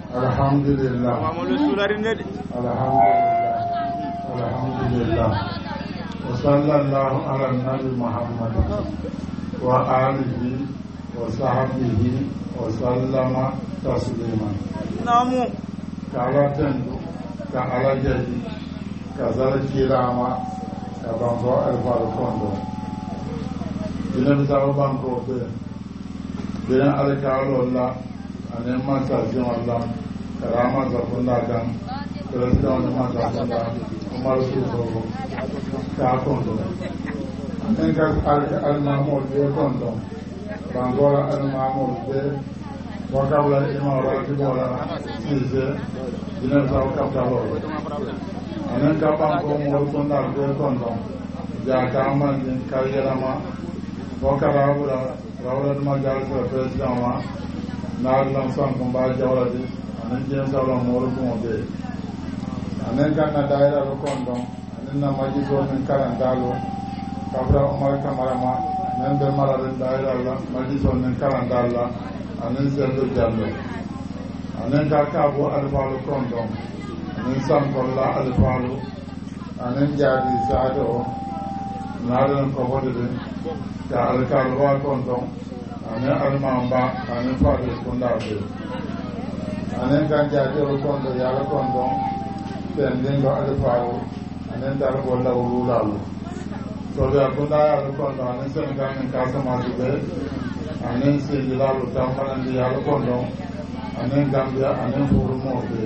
alhamdulillah wa sallallahu ala nabi muhammad wa alihi wa sahbihi wa sallama tasliman namu ka alatendu ka alajaji ka zarkirama ka banko alfaru kondo dina bisawo banko be dina alkalolla anen mansasiyon allah karama zakunda kan president wani mansasunda umaru susogo ka kondo anen ka almamol be kondo bangola almamol be wakabla ima ratibola sise dina bisawo kaptalolo anen ka banko mol kundar be kondo jakamandin kayyelama wakarabula rawladuma jalsira president wa naadlam sankum ba jawladi anen jen salon moro kumo be anen kanna daira ro kondon anen na majiso men karandalo kabra umar kamarama men be marade daira la majiso men karandalla anen sendo jallo anen ka kabo alfalu kondon anen sankolla alfalu anen jadi sado naadlam ko hodde ka alkal wa kondon anen almamba anen fadil kundaɓe anen kan jajero kondo yala kondo tendingo ade fawo anen dara bolla wululalu soɓe a kunda yala kondo anen sénégal men kasamasi ɓe anen sidilalu tampanandi yala kondo anen gambia anen furumoɓe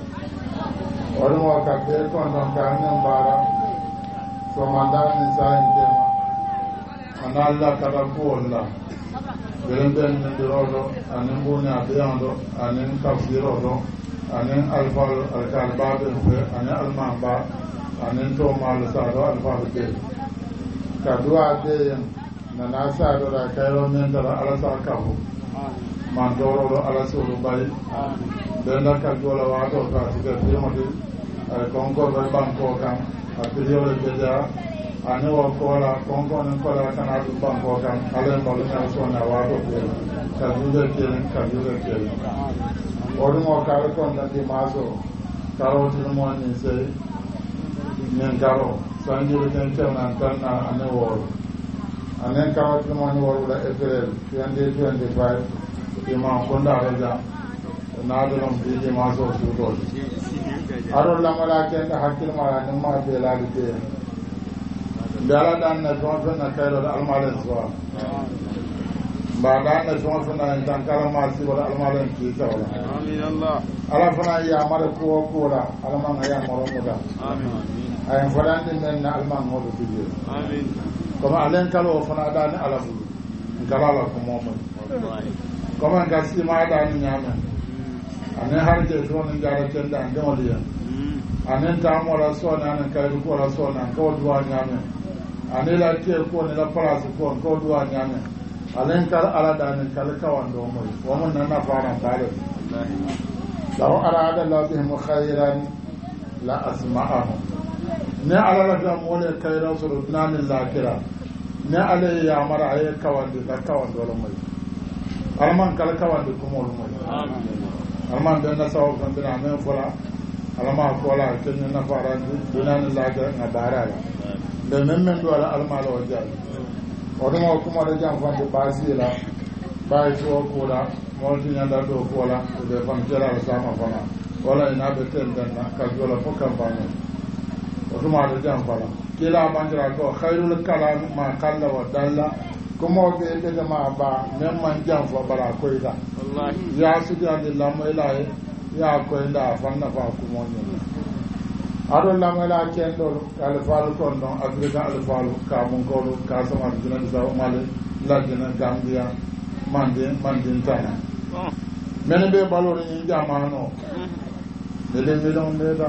oɗumo kabɓe kondon ka anen mbara somandani sahin tema ana allah kada kuwolla beren nindiroɗo anen mbuni a ɓeyanɗo anen tafsiroɗo anen alfal alkalbaɓen fe anen almamba anen tomalo saɗo alfaɓe ɓe ka duwa ɓeyen nana saɗoɗa kayro men tara alasa kafo man toroɗo alasolu ɓay ɓenda ka jola wato ka sike firmoti ay konkoɓe banko kan a piriole ɓeja ani wo kola konkonin kola kana ɗum banko kan alen mbalumen sona wato ɓe ka juɓe kelen oɗum o kare konnandi maso karotinumoni sey min karo sanjiɓe ten kewnan tanna ane woro anen karotinumoni worwuɗa april 2025 imam kondareja naadolom biiji maso suutoje aɗo lamala kenɗa hakkilmala nimma beelali ɓe mbiyala ɗanne toon fenna kayɗoɗo almalen sowa mbaɗanne toon fenna tan kalama siwoɗo almalen kiisawla ala fana yamare kuwo kuuɗa alman a yamoromuda ayen foɗanɗi men ne alman hoɗo tijir comme alen kala o fana ɗani ala ɓulu nkalala ko momon comme en ka sima ɗani ñamen anen harje toon jara kende an ndemoliyen anen tamola sone anen kayɗo kuola sone an kawo duwa ñamen anila ke ko ne la place ko ko duwa nyame alen kal ala danen kal kawan do moy wamon nana fara tare law arada la bihim khayran la asma'ahum ne ala la da mole kayra so dunan lakira ne ala ya mara ay kawan de ka kawan do moy alman kal kawan de ko mol moy alman de na saw kan dina men fola alama ko la ken na fara dunan lakira na barala de men do ala almala o jaal o ɗum o kumaɗo jam fande basila ɓawi to kuuɗa molti ñanda ɗo kuola ɓe fam celala sama fana walla inaɓe tendenna ka jola fof campagne o tumaɗo jam fana kila bandira ko hayrul kalam ma kalla wa dalla kumoɓe ɓedema ba même man jam fo ɓara koyɗa ya sudiyandi lamoylaye ya koynda fanna fa kumoñol aɗo lamoyla kenɗol alifalu kon ɗon afrique alifalu kamunkolu kasamata jinadi sa mali lajjina gambia mandin tana mene ɓe ɓalore ñin jamano ede million mbeta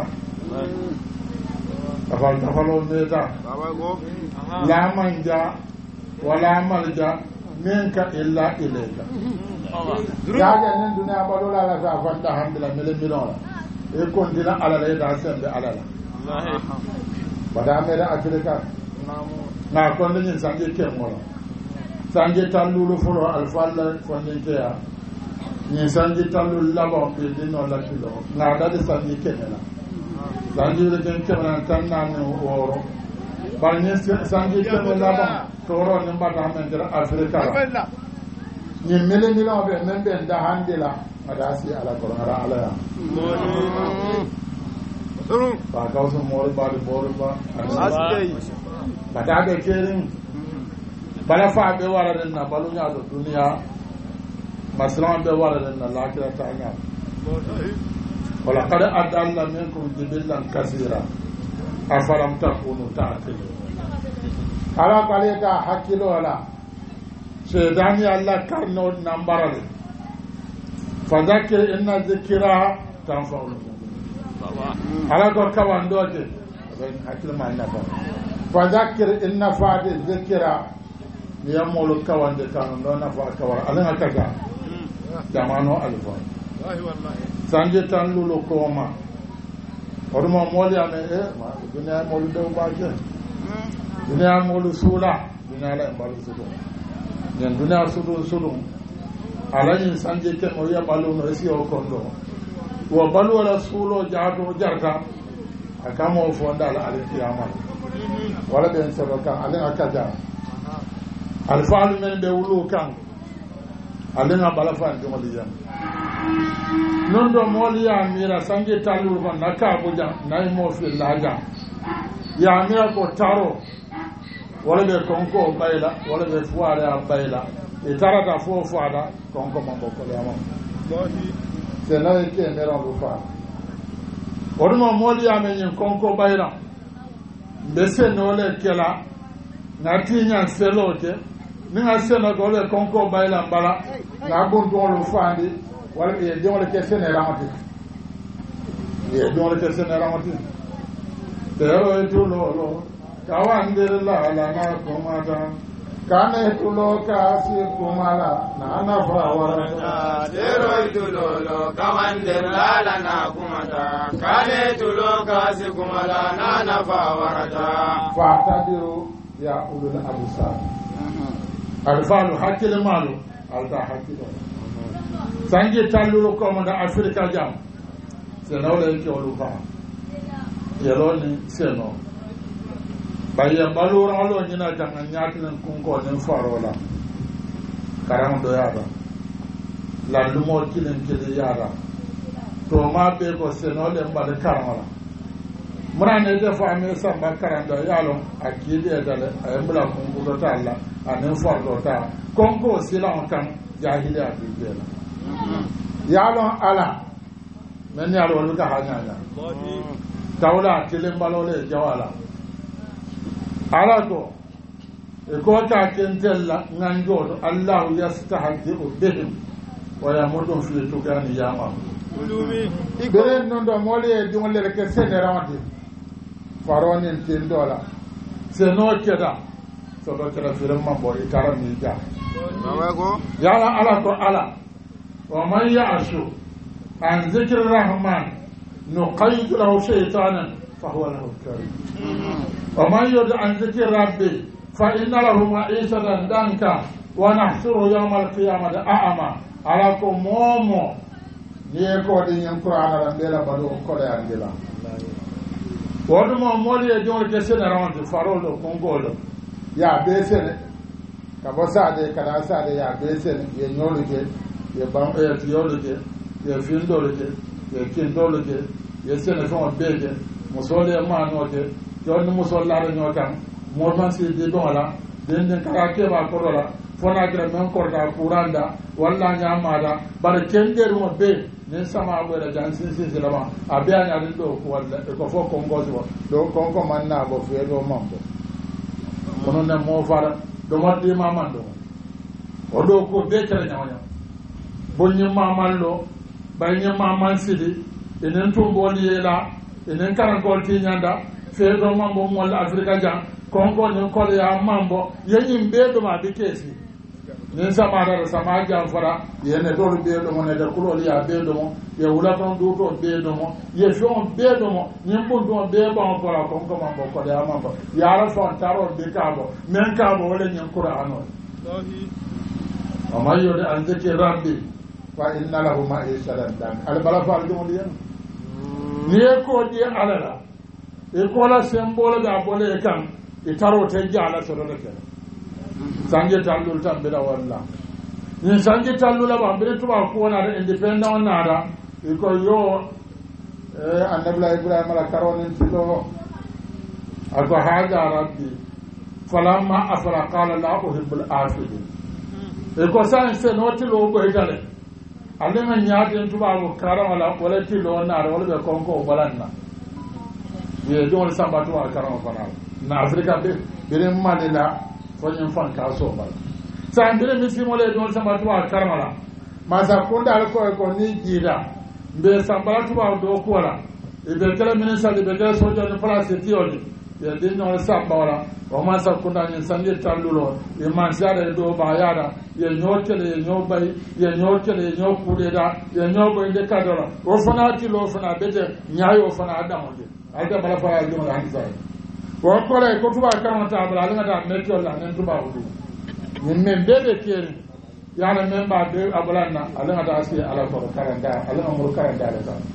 tafalo mbeta lamanja wala malja min ka illa ilayka jaja nen duniya ɓaɗola ala sa fanta hamdila mele million la e kontina alala e da sembe alala bada mera afrika na konde ñin sanje kemmola sanje tallulu folo alfalla fondinteya ni sanji tallu labo be dino la kilo na da de sanji kenela sanji de kenela tan na ne oro ba ni sanji kenela ba toro ne ba da men dira afrika ni mele ni la be men be da handila adasi ala qur'ana ala ya ba ka so mor ba de bor ba asdei ba da be kerin bala fa be wara den na balu nya do duniya maslan be wara den na lakira ta nya wala qad adalla minkum jibillan kaseera afalam takunu ta'qilun ala kaleta hakilo ala shedani Allah karno nambara fadakir inna dhikra tanfa'ul mu'minin ala ko kawandoje ben hakil ma nafa fadakir inna fa'id dhikra yamulu kawande kan do nafa kawar ala kaga jamano alfa wallahi sanje tan lulu koma ormo moli ame ma dunya molu do baje dunya molu sula dunya la balu sudu nyen dunya sudu alayin sanje ke o ya balu no esi o kondo wo balu wala sulo jaado jarta akamo fonda ala alkiyama wala ben sabaka ala akaja alfaalu men be wulu kan alena balafan de moliya non do moliya mira sanje talul ko naka buja nay mo fi laja ya mira ko taro wala be konko bayla wala be fuara bayla e tarata fofo ada konko mambo ko yama se na ke mera bu fa oduma moliya men yin konko bayla bese no le kela natinya selote ninga sena gole konko bayla bala na bon don lo fandi wala e don le kessene ramati e don le kessene ramati pero e tu lo kawandir la na kumata kane tu lo kasi kumala na na fawara pero e tu lo kawandir la na kumata kane tu lo kasi kumala na na fawara fatadiru ya ulul absar alfalu hakkile malu alta hakkilo sanji tallulo komoda afrika jam senawle yake olufa yeloni seno baya balura alo nyina janga nyatilen kunko nen farola karam do yada la lumo kilen kile yada to ma be ko senole mbal karamala murane de fa me samba karanda yalo akide dale aymbla kunko do talla anen fardo ta konko silan kan jahiliya bibela yalo ala men yalo lu ka hanya tawla kilen balole jawala ala ko e ko ta kentella nganjodo Allah yastahdi'u bihim wa yamudu fi tukani yama bere non do mole e dum le ke senerante faronin tindola se no keda so do keda firam mambo e tara mi ja mawago yala ala ko ala wa man ya'shu an zikri rahman nuqayyid lahu shaytanan fa huwa lahu karim wa man yud an zikri rabbi fa inna lahu ma'isatan danka wa nahshuru yawm al-qiyamati a'ama ala ko momo ni ko di nyen qur'ana ran bela bado ko le andila wodu mo moli e jor ke sene rawante farolo kongolo ya besene ka bosade kada sade ya besene ye nyoluke ye bam e tiyoluke ye findoluke ye kindoluke ye sene fon bege musole ma note yon musolla nyotam mo man si de dola den den karake ba korola fona gra men korda kuranda walla nyamada bar kender mo be nen sama wala jansin sin lama abia nya do ko walla ko fo ko ngozo do ko manna bo fe do mambo onon ne mo fara do moddi mamando o do ko be tere nyawnya bonni mamallo bayni maman sidi enen to boli yela enen karan ko ti nyanda fe do mambo mo la afrika jam konko ne ko ya mambo yenyim be do ma be kesi nin sama da sama janfara yene dolu be do ne da kulo ya be do mo ye wula ton do to be do mo ye fon be do mo nin pun do be ba ko la kon ko mambo ko ya mambo ya ra fon taro be kabo men kabo wala nyen qur'ano amma yo da an zake rabbi fa inna lahu ma'ishatan dan al bala fa al jumul yan ni ko di alala e ko la sembole da bole kan e taro te jala so do ke sanje tallul tambe da walla ni sanje tallul ba be to ba ko na independent on nada e ko yo annabla ibrahim ala karonin tilo ako haja rabbi falamma afra qala la uhibbul afidin e ko san se noti lo go hitale alle man nyaade tuba ko karam ala wala tilo na wala be konko balanna ye don samba to karam fana na afrika be bere manila fonyin fan ka so bal san bere misimo le don samba to karam ala masa kunda ko ni jira mbe samba to ba do ko la e be kala ministre de be kala sojo de place tioli ya dinno samba wala o ma sa kunda ni sanje tallulo e man jara do ba yara ye nyotele ye nyobay ye nyotele ye nyokude da ye nyobo inde kadora o fana ti lo fana bete nyaayo fana adamonde alda bala fa aldo la hanza ko ko le ko tuba kan ta bala nga da metio la nen tuba wudu min men bebe keri yana men ba de abulanna alanga da asi ala ko karanda alanga mo karanda la ta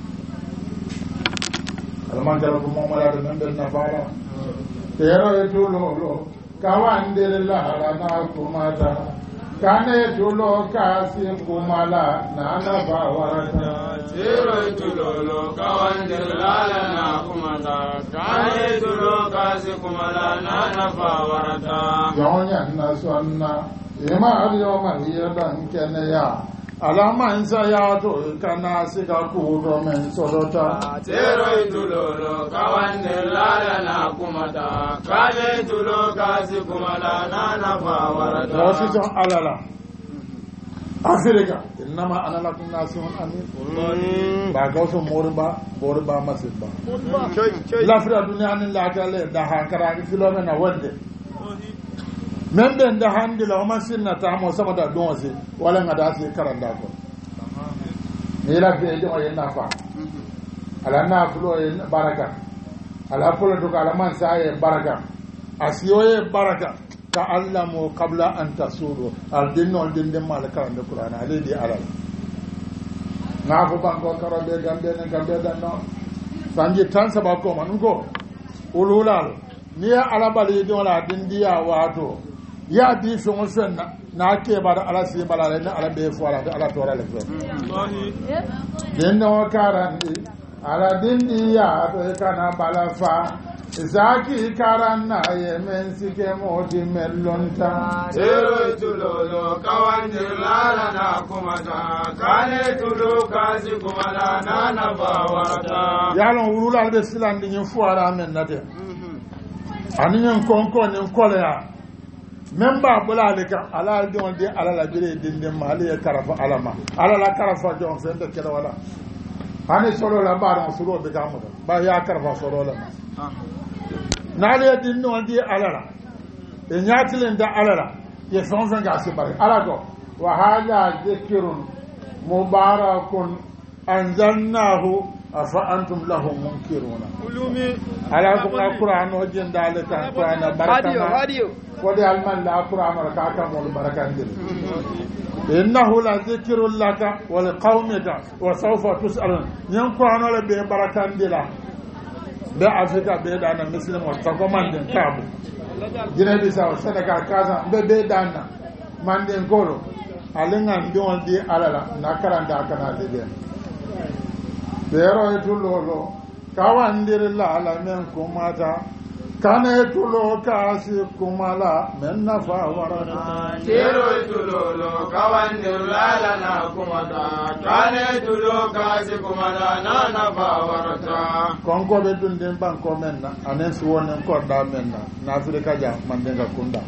alman jara ko mo mala de men be na fala tero etulo kawandere la na kumata kane tulo kasi kumala nana bawarata tero etulo kawandere la na kumata kane tulo kasi kumala nana bawarata yonya na sonna ema aliyo mariya dan kenya alama insa ya to kana siga kudo men solota tero itulo kawandere la na kumata kane tulo kasi kumala nana bawarata wasito alala afrika inma ana lakum nasihun amin ba gauso morba masibba l'afrique dunya ni la gale da hakara kilomena wonde men ben da handi la ma sinna ta mo sama da don wasi wala ngada si karanda ko ni la be de o yenna fa ala na fulo baraka ala fulo to ala man saye baraka asiyoye baraka ta allamu qabla an tasuru al dinno dinde mal karanda qur'ana ali di ala na fu banko karabe gambe dan no sanji tan sabako manungo ululal ni ala bali don la dindiya wato ya di fɛn o fɛn n'a kɛ b'a da ala sen bala ni ala bɛ fɔ ala ala tɔɔrɔ le fɛ den dɔn karandi ala den di ya to kana bala fa zaki karanna ye men sike moti melonta tero tulo kawandir lala na kumata kane tulo kasi kumala na bawarata yalon wurula be silandi nyin fuara men nade aniyan konko nin kolya memba bula alika ala don de ala la bire dinde mali ya karafa alama ala la karafa jon sen de kala wala hani solo la baron solo be gamu ba ya karafa solo la nale dinno di ala la e nyatilen da ala la ye fonfen ga se bare ala go wa hada dhikrun mubarakun anzalnahu afa antum lahu munkiruna ulumi ala ko alquran o jendale tan qur'ana barakana radio wode alman la alquran ka ka mo barakandir innahu la dhikrun laka wa liqaumika wa sawfa tus'alun yan qur'an la be barakandila be afrika be dana muslim wa takomanden kabu gine bi saw sadaka kaza be dana manden golo alenga ndion di alala nakaranda kana de pero etulolo kawandir la ala men kumata kana etulo kasi kumala men nafa warana pero etulolo kawandir la ala na kumata kana etulo kasi kumala na nafa warata konko be dunden banko menna anen suwonen korda menna na afrika ja mandenga kunda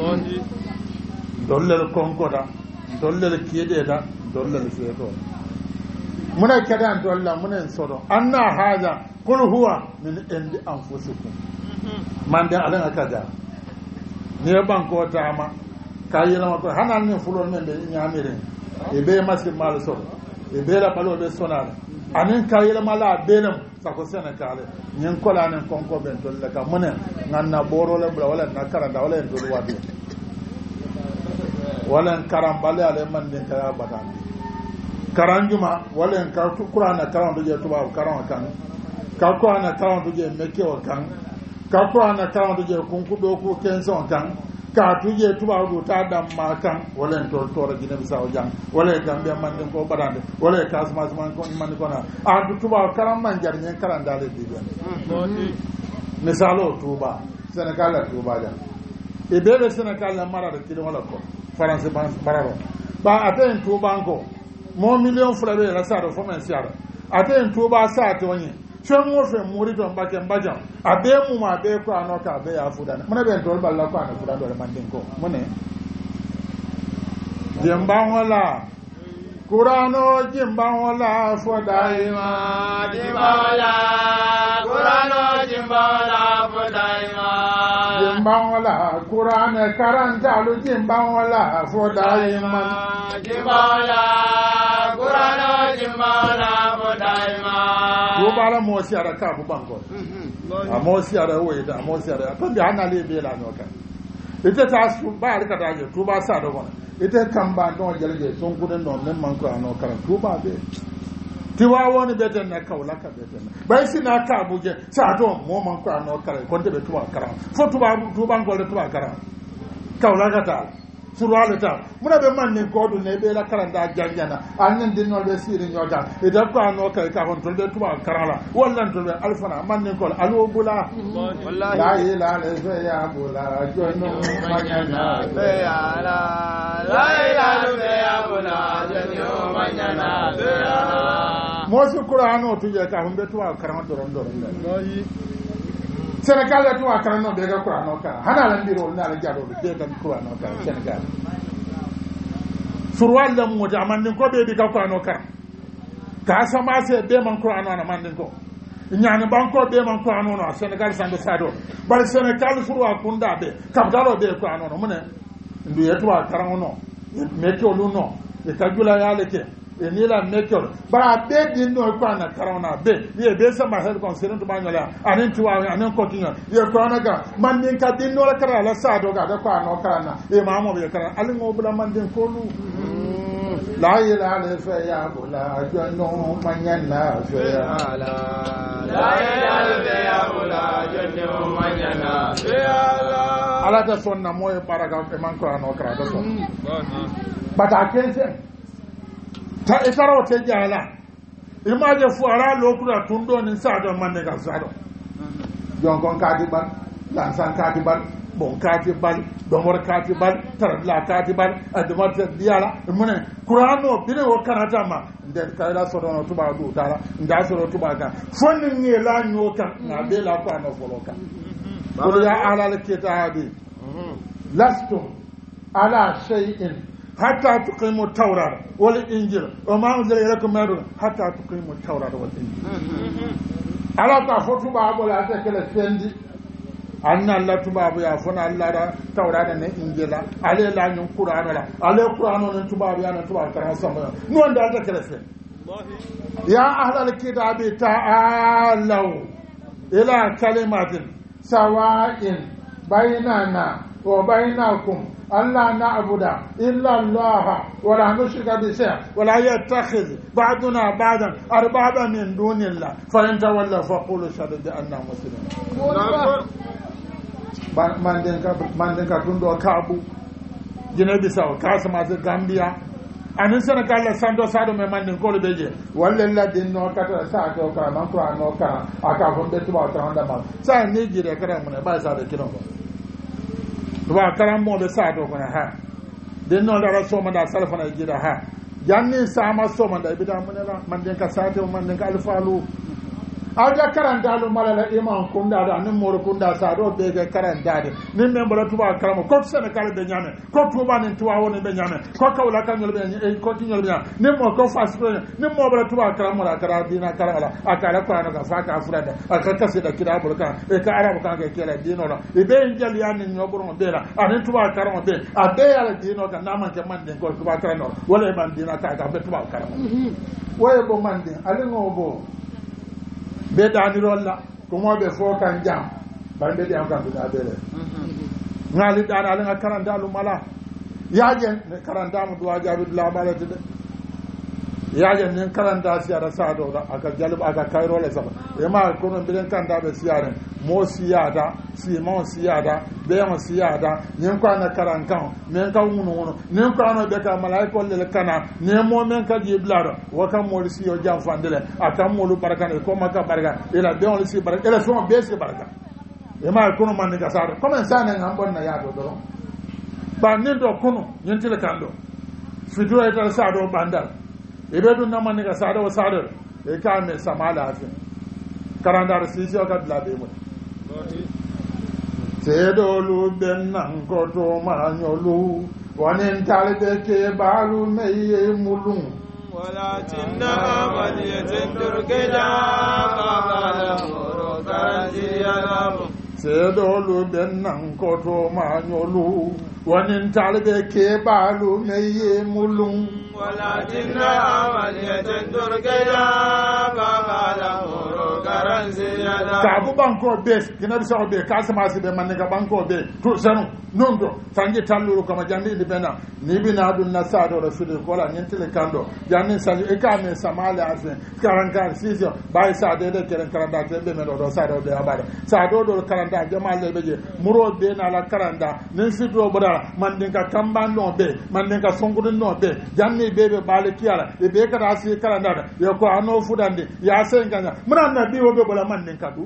dollel konko da dollel kiede da dollel feto muna kadan dolla muna sodo anna haza qul huwa min indi anfusikum mande alanga kaza ne banko tama kayina ko hanan ne fulon men de nyamire e be masim mal sodo e be la balo be sonala anin kayila mala benam sako senekale nyen kola nen konko ben dolla ka muna nganna boro le wala na karanda wala en dolu wadi wala karambale ale man den kaya badan karanjuma wala en ka Qur'ana karan do je tuba karan kan ka Qur'ana karan do je mekke o kan ka Qur'ana karan do je kunku do ku kenson kan ka tuje tuba do ta dam ma kan wala en to Gine Bissau jang wala Gambia man den ko badande wala Casamance man ko man ko na a du tuba karan man jar nyen karan dale di ben misalo tuba Senegal la tuba jang e bele Senegal la mara de kilo wala ko France ban bararo ba aten tuba ko mo million fulabe la sa do fo men siara aten tuba sa to nyi shan wofe muri don baken bajan abe mu ma be ko anoka be ya fudana muna be tol balla ko ana fudana do mandin ko mune jemban wala Qur'ano jemban wala fo daima jemban wala Qur'ano jemban wala fo daima jemban wala Qur'ano karanta lu jemban wala fo daima jemban wala Qur'ano jemban wala fo daima ko bala mo si ara ka bu banko a mo si ara wo ida mo si ara to bi anale be la no kan ite ta su ba ar ka daje to ba sa do wona ite kamba don jelje son kuden don men man ko ano kan to ba be ti wa woni be ten na kawla ka be ten bai si na ka buje sa to mo man ko ano kan ko te be to kara fo to ba ko de to kara kawla ka ta surwale ta muna be man ne ko do ne be la karanda janjana annan din no be siri nyota e da ko ano kai ka hon to be tuba karala wallan to be alfana man ne ko alu bula wallahi la ilaha illa ya bula jono manyana be ala la ilaha illa ya bula jono manyana be ala mo su qur'ano to je ka hon be tuba karama doron wallahi Senegal la tuwa karano be ga Qur'ano ka hana lan biro na la jado be ga Qur'ano ka Senegal surwal la mo jaman ko be di ka Qur'ano ka sama se be man Qur'ano na man ko nyaani banko be man Qur'ano na Senegal sando sado bar Senegal surwa kunda be kabdalo be Qur'ano no mune ndu yetuwa karano no mekyo lu no e kajula yale ke ni la mekyo bara be din no ko na karona be ye be sama hel kon sirin to banyala anin tuwa anin ko tinga ye ko na ga man din ka din no la kara la sa do ga da ko no karana e ma mo be kara alin ngo bula man din ko lu la ilaha illa ya bula janno manyana fe ala la ilaha illa ya bula janno manyana fe ala ta sonna moy paraga e man ko no kara da so bata kense ta isaro te jala imaje fuara lokura tundo ni sado manne ga sado jongon kati ban lansan kati ban bon kati ban domor kati ban tarla kati ban admar te diala mune qur'ano bine wo kanata ma nden kayla so don tuba du dala nda so tuba ga fonni ni la nyoka na be la ko ano foloka ko ya ala al kitabi lastum ala shay'in حتى تقيموا التوراة والإنجيل وما أنزل إليكم من ربكم حتى تقيموا التوراة والإنجيل على تفوتوا بابو لا تكل السندي أن الله تبابو يفنا الله التوراة والإنجيل عليه لا ينقل القرآن لا عليه القرآن ونتبابو يا نتبابو كرام سما نون ده تكل السند يا أهل الكتاب تعالوا إلى كلمات سواء بيننا وبينكم ألا نعبد إلا الله ولا نشرك به ولا يتخذ بعضنا بعضا أربابا من دون الله فإن تولوا فقولوا اشهدوا بأننا مسلمون mandinka tundo kabu Guinea Bissau Casamance Gambia anin Senegal la sando sado me mandin ko beje walla la din no kata sa ko ka man ko no ka aka ko be tuba ta handa ma sa ni gire kara mun ba sa da kinon tuba karam mo be sa do ko ha den no dara so man da salfa na gida ha janni sama so man da bida mun la mandin ka sa to mandin ka alfalu aja karanta lu malala iman kunda da nin mor kunda sa do be ga karanta de nin men bala tuba karamo ko sene kala be nyame ko tuba nin tuwa woni be nyame ko kawla kan nyol be ko ti nyol be nin mo ko faspo nin mo bala tuba karamo la kara dina karala akara ko an ga fa ka furada aka kase da kida bol kan e ka arabu kan ga kela dino la e be njal ya nin nyoboro mo be la anin tuba karamo be a be ya dino kan na man ke man den ko tuba karamo wala man dina ka ga be tuba karamo waye bo man den ale ngobo be danirolla ko mo be fo kan jam bande di am kan da bele ngali dan ala nga karanda lu mala yaje ne karanda mu duwa jabi la balati de yaje nin karanta siyara sado aka jalba aka kairo le saba e ma kono bilen kanda be siyare mo siyada simon siyada beyon siyada nin ko na karankan men ka wunu nin ko na be ka malaiko le kana ne mo men ka jiblaro wa kam mo siyo jam fandele akam mo lu baraka ko maka baraka ila beyon le si baraka ila so be si baraka e ma kono man ka sado comme ça ne ngambon na yado do ba nin do kono nin tile kando fidura ita sado bandal ebe dun nama ni ka sada wa sada e ka me samala afi karandar sisi o ka blabe mo sedolu bennan ko to manyolu wonin talbe ke balu meye mulun wala tinna amaliyatin turkida qala muru karanjiyalamu sedolu bennan ko to manyolu wonin talbe ke balu meye mulun ولكن عملية تركيا فقال مورو كرنسيا كابو بانكو بيس كنا بيساو بي كاسما سي بي مانيكا بانكو بي تو سانو نوندو سانجي تالورو كما جاندي دي بنا ني بنا دون نسادو رسول كولا نينتل كاندو جاني سانجي اكامي سمالي افين كارانكار سيزيو باي سادو دي كرن كراندا تبي مدو دو سادو دي abada سادو دو كراندا جمال بيجي مرو بي نالا كراندا نسيدو بدا ماندينكا كامبان نو بي ماندينكا سونغودو نو بي جاني bebe bale kiyala e be kada asi kala ndada yo ko ano fudande ya senganya muna na biwo be bola man nin kadu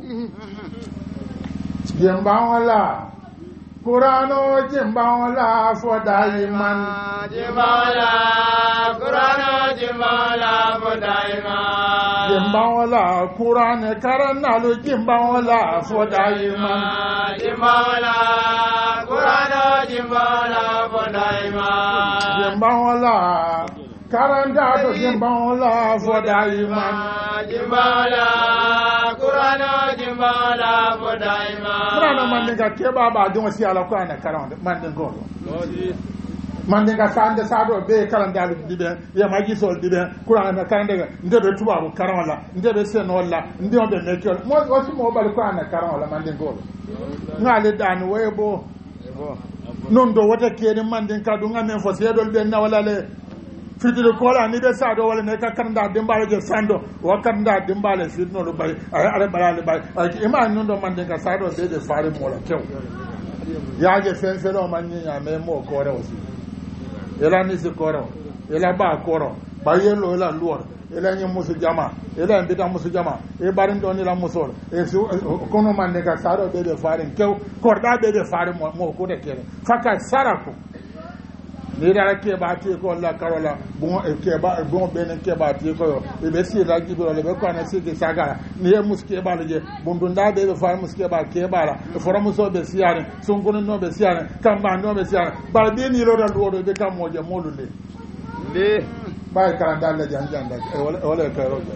jemba wala qur'ano jemba wala fodaiman jemba wala qur'ano jemba wala fodaiman jemba wala qur'ane karanalu jemba wala fodaiman jemba wala qur'ano jemba wala fodaiman jemba wala karanda to jimbala fodaima jimbala qur'ano jimbala fodaima qur'ano mandinga keba ba don si ala qur'ana karanda mandingo mandinga sande sado be karanda dibe ya majisol dibe qur'ana karanda ndebe tubabu karanda ndebe senolla ndebe nekol mo osi mo bal qur'ana karanda mandingo ngale dan webo non do wata kene mandinga du ngamen fo sedol be na wala le fitiri kola ni be sado wala ne ka kanda dimbale je sando wa kanda dimbale fitno lo bay ay are balale bay ay ima nundo mande ka sado be de fare mola kew ya je fen fe lo manni ya me mo kore osi ela ni se koro ela ba koro ba yelo ela luor ela nyi musu jama ela mbita musu jama e barin do ni la musol e kono mande ka sado be de fare kew korda be de fare mo ko de kere faka sarako ni da ke ba ti ko la karola bon ke ba bon ben ke ba ti ko e be si la gibo le be ko na si de sagara ni e muske ba le bon dunda be fa muske ba ke ba la fora muso be siare son gono no be siare kamba no be siare ba be ni lo da do be kam moje molu le ba ka dal le janda e wala ka ro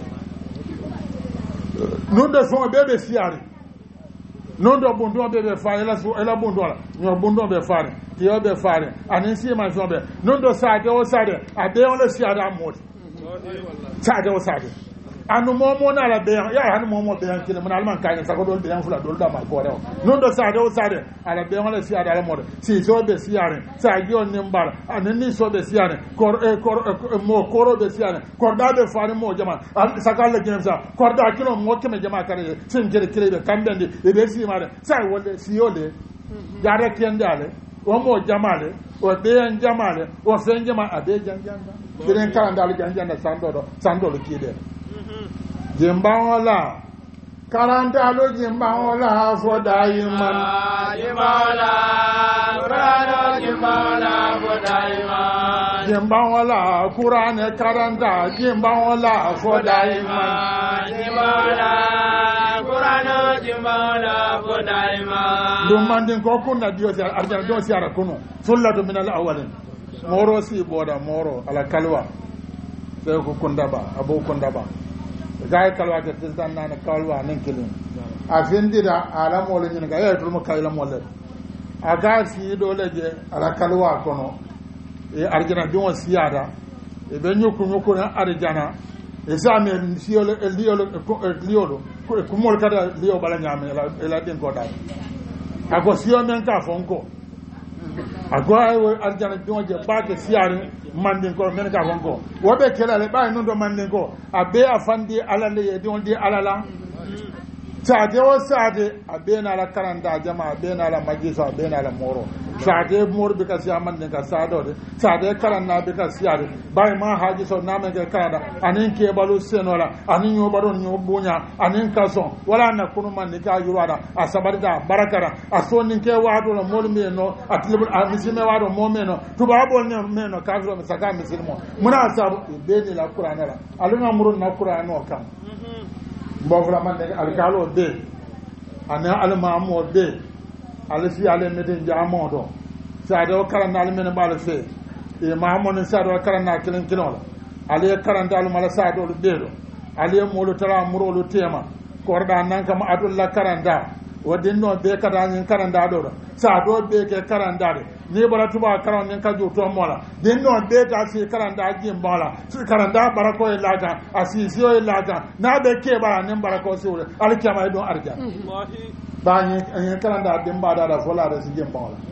non de son be siare non do bon do be fa ela bon do la no bon do be fa yo be fare anin si ma so be non do sade o sade ade on le si ada mod sade o sade anu momo na la be ya anu momo be an kile mun alman kan sa ko do be an fula do da ma ko re non do sade o sade ala be on le si ada la mod si so be si are sa gi on nimbar anin ni so be si are kor mo koro be si are kor da be fare mo jama sa ka le gem sa kor da kilo mo keme jama kare sin kire kire be kambende e be si mare sa wole si yole yare kendale o mo jamale o be en jamale o fen jama abe janjanda kiren karandal janjanda sando kide jemba wala karandalo jemba wala fodaiman jemba wala qur'ano jemba wala fodaiman jemba wala qur'ane karanda jemba wala fodaiman jemba wala qur'ano jemba wala fodaiman dum mandin ko kunna dio si arjana do si ara kuno sullatu min al awwalin moro si boda moro ala kalwa sai ko kundaba abo kundaba gay kalwa ke tisdan nana kalwa nen kilin a findira ala molo nyin ga ya dum kayla molle aga si do leje ala kalwa kono e arjana do si ara e be nyuku na arjana e zame siolo e liolo ko mol kada lio bala nyame ela den ko dai ako sio men ka fonko ago ay aljana jonje baake siyaare mandin ko men ka wonko wobe kelale bay non do mandin ko abe afandi alale e don di alala sade o sade abe na la karanda jama abe na la majisa abe na la moro sade mor be ka siya mandin ka sado de sade karanna be ka siyaare bay ma haji so na men ka karanda anin ke balu senola anin yo baron yo bunya anin kason wala na kunu man ka yurada asabarda barakara asoni ke wado no mol me no atlibul amisime wado mo me no tubabo ne me no kafiro me saka misilmo muna sabu be ni la qur'ana la aluna murun na qur'ano kam mbofra man de alkalo be ana almamo be alisi ale meden jamodo sado karanda ale men bal fe e mahamon sado karanda kilen kinola ale karanda al mala sado be do ale molo tara murolu tema korda nan kam adulla karanda wadin no be kada nyin karanda do sado be ke karanda de ni bara tuba karanda ka ju to mola din no be ta si karanda jin bala si karanda barako e laga asisi o e laga na be ke ba nin barako si wala alkiyama don arja ba ni karanda din ba da fola da si jin bala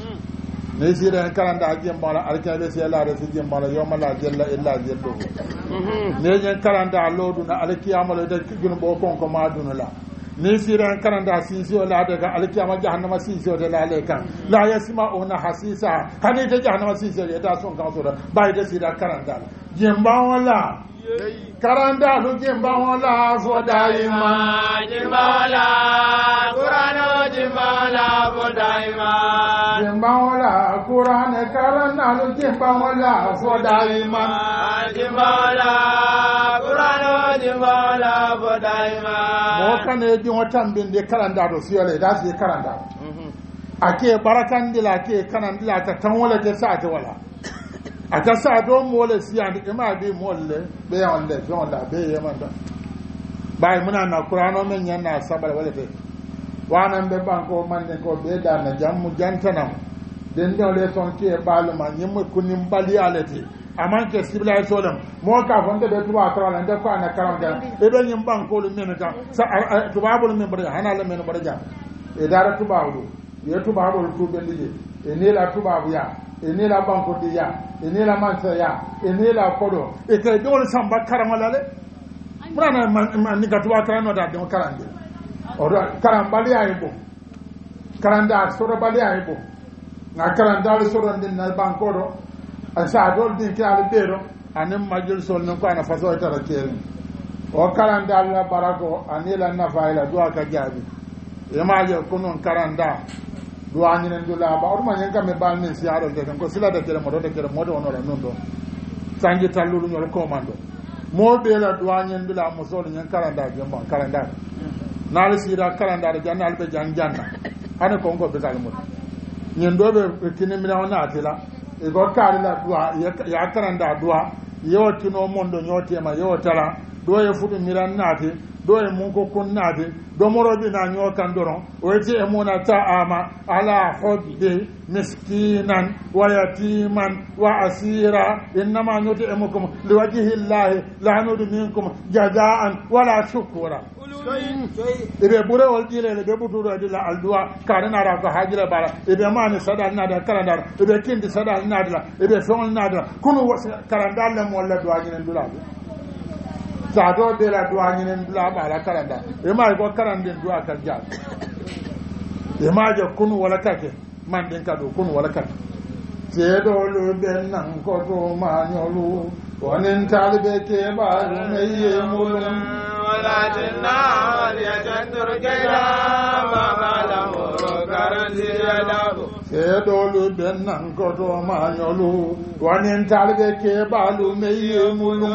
ne si da karanda jin bala alkiyama si la da si jin bala yawma la jalla illa jallu ne jen karanda lodu na alkiyama da jun bo kon ko ma dunula ni siran karanda sisi wala daga alkiyama jahannama sisi wala laleka la yasma'una hasisa hani ta jahannama sisi ya da son kanso da bai da sira karanda jemba wala karanda lu jemba wala so daima jemba wala qur'ano jemba wala so daima jemba wala qur'ane karanda lu jemba wala so daima jemba wala qur'ano jemba wala so daima mo kane di wotan binde karanda do siyole da si karanda ake barakandila ke kanandila ta tan wala ke sa ta wala aka sa do mole siyandi ima bi molle be onle jonda be yemanda bay muna na qur'ano men nyanna sabal wala be wanan be banko mande ko be da na jammu jantanam den do le son ke baluma nyim kunim bali alati amanke sibla solam mo ka fonde be tuba trawala nda ko ana karanga e be nyim banko lu men ka sa tuba bol men bari hanala men bari jam e dara tuba lu ye tuba bol tu be lije e ne la tuba ya ene la banko de ya ene la mansa ya ene la kodo e ke dole samba karanga le brana man ni gatwa karano da don karande o do karambali ay bo karanda soro bali ay bo na karanda le soro din na banko do asa dol din ke al bero anem majul sol non ko ana faso tara keren o karanda la barako anila na faila do aka jabi e ma je kunon karanda duwani nen dula ba orma nyen me bal men siaro de ko sila de kere modo onora nondo sangi talulu nyol komando mo be la duwani nen dula mo so nyen karanda jomba karanda nal sira karanda de janal be janjanna hane ko ngo be dal mo nyen do be kini mi na atila e go kari la duwa ya karanda duwa yo tino mondo nyote ma yo tala do e fudu miran nati do e mun ko kun nati do moro bi na nyo kan doron o eti e mona ta ama ala hubbi miskinan wa yatiman wa asira inma nuti emukum liwajhi llahi la nudu minkum jazaan wala shukura ibe bure wal jile le be budu do dila aldua karana ra ko hajira bala ibe mani sadal nada karandar ibe kindi sadal nada ibe fon nada kunu karandal le mo la do ajinen dula sado be la duwa nyinen dula ba la karanda e ma ko karande duwa ka ja e ma je kunu wala kake man den ka do kunu wala kake se do lu ben nan ko to ma nyolu wonen talbe ke ba ne ye mulum wala jinna ya jandur kayla ma bala moro karandi adabu se do lu ben nan ko to ma nyolu wonen talbe ke ba lu ne ye mulum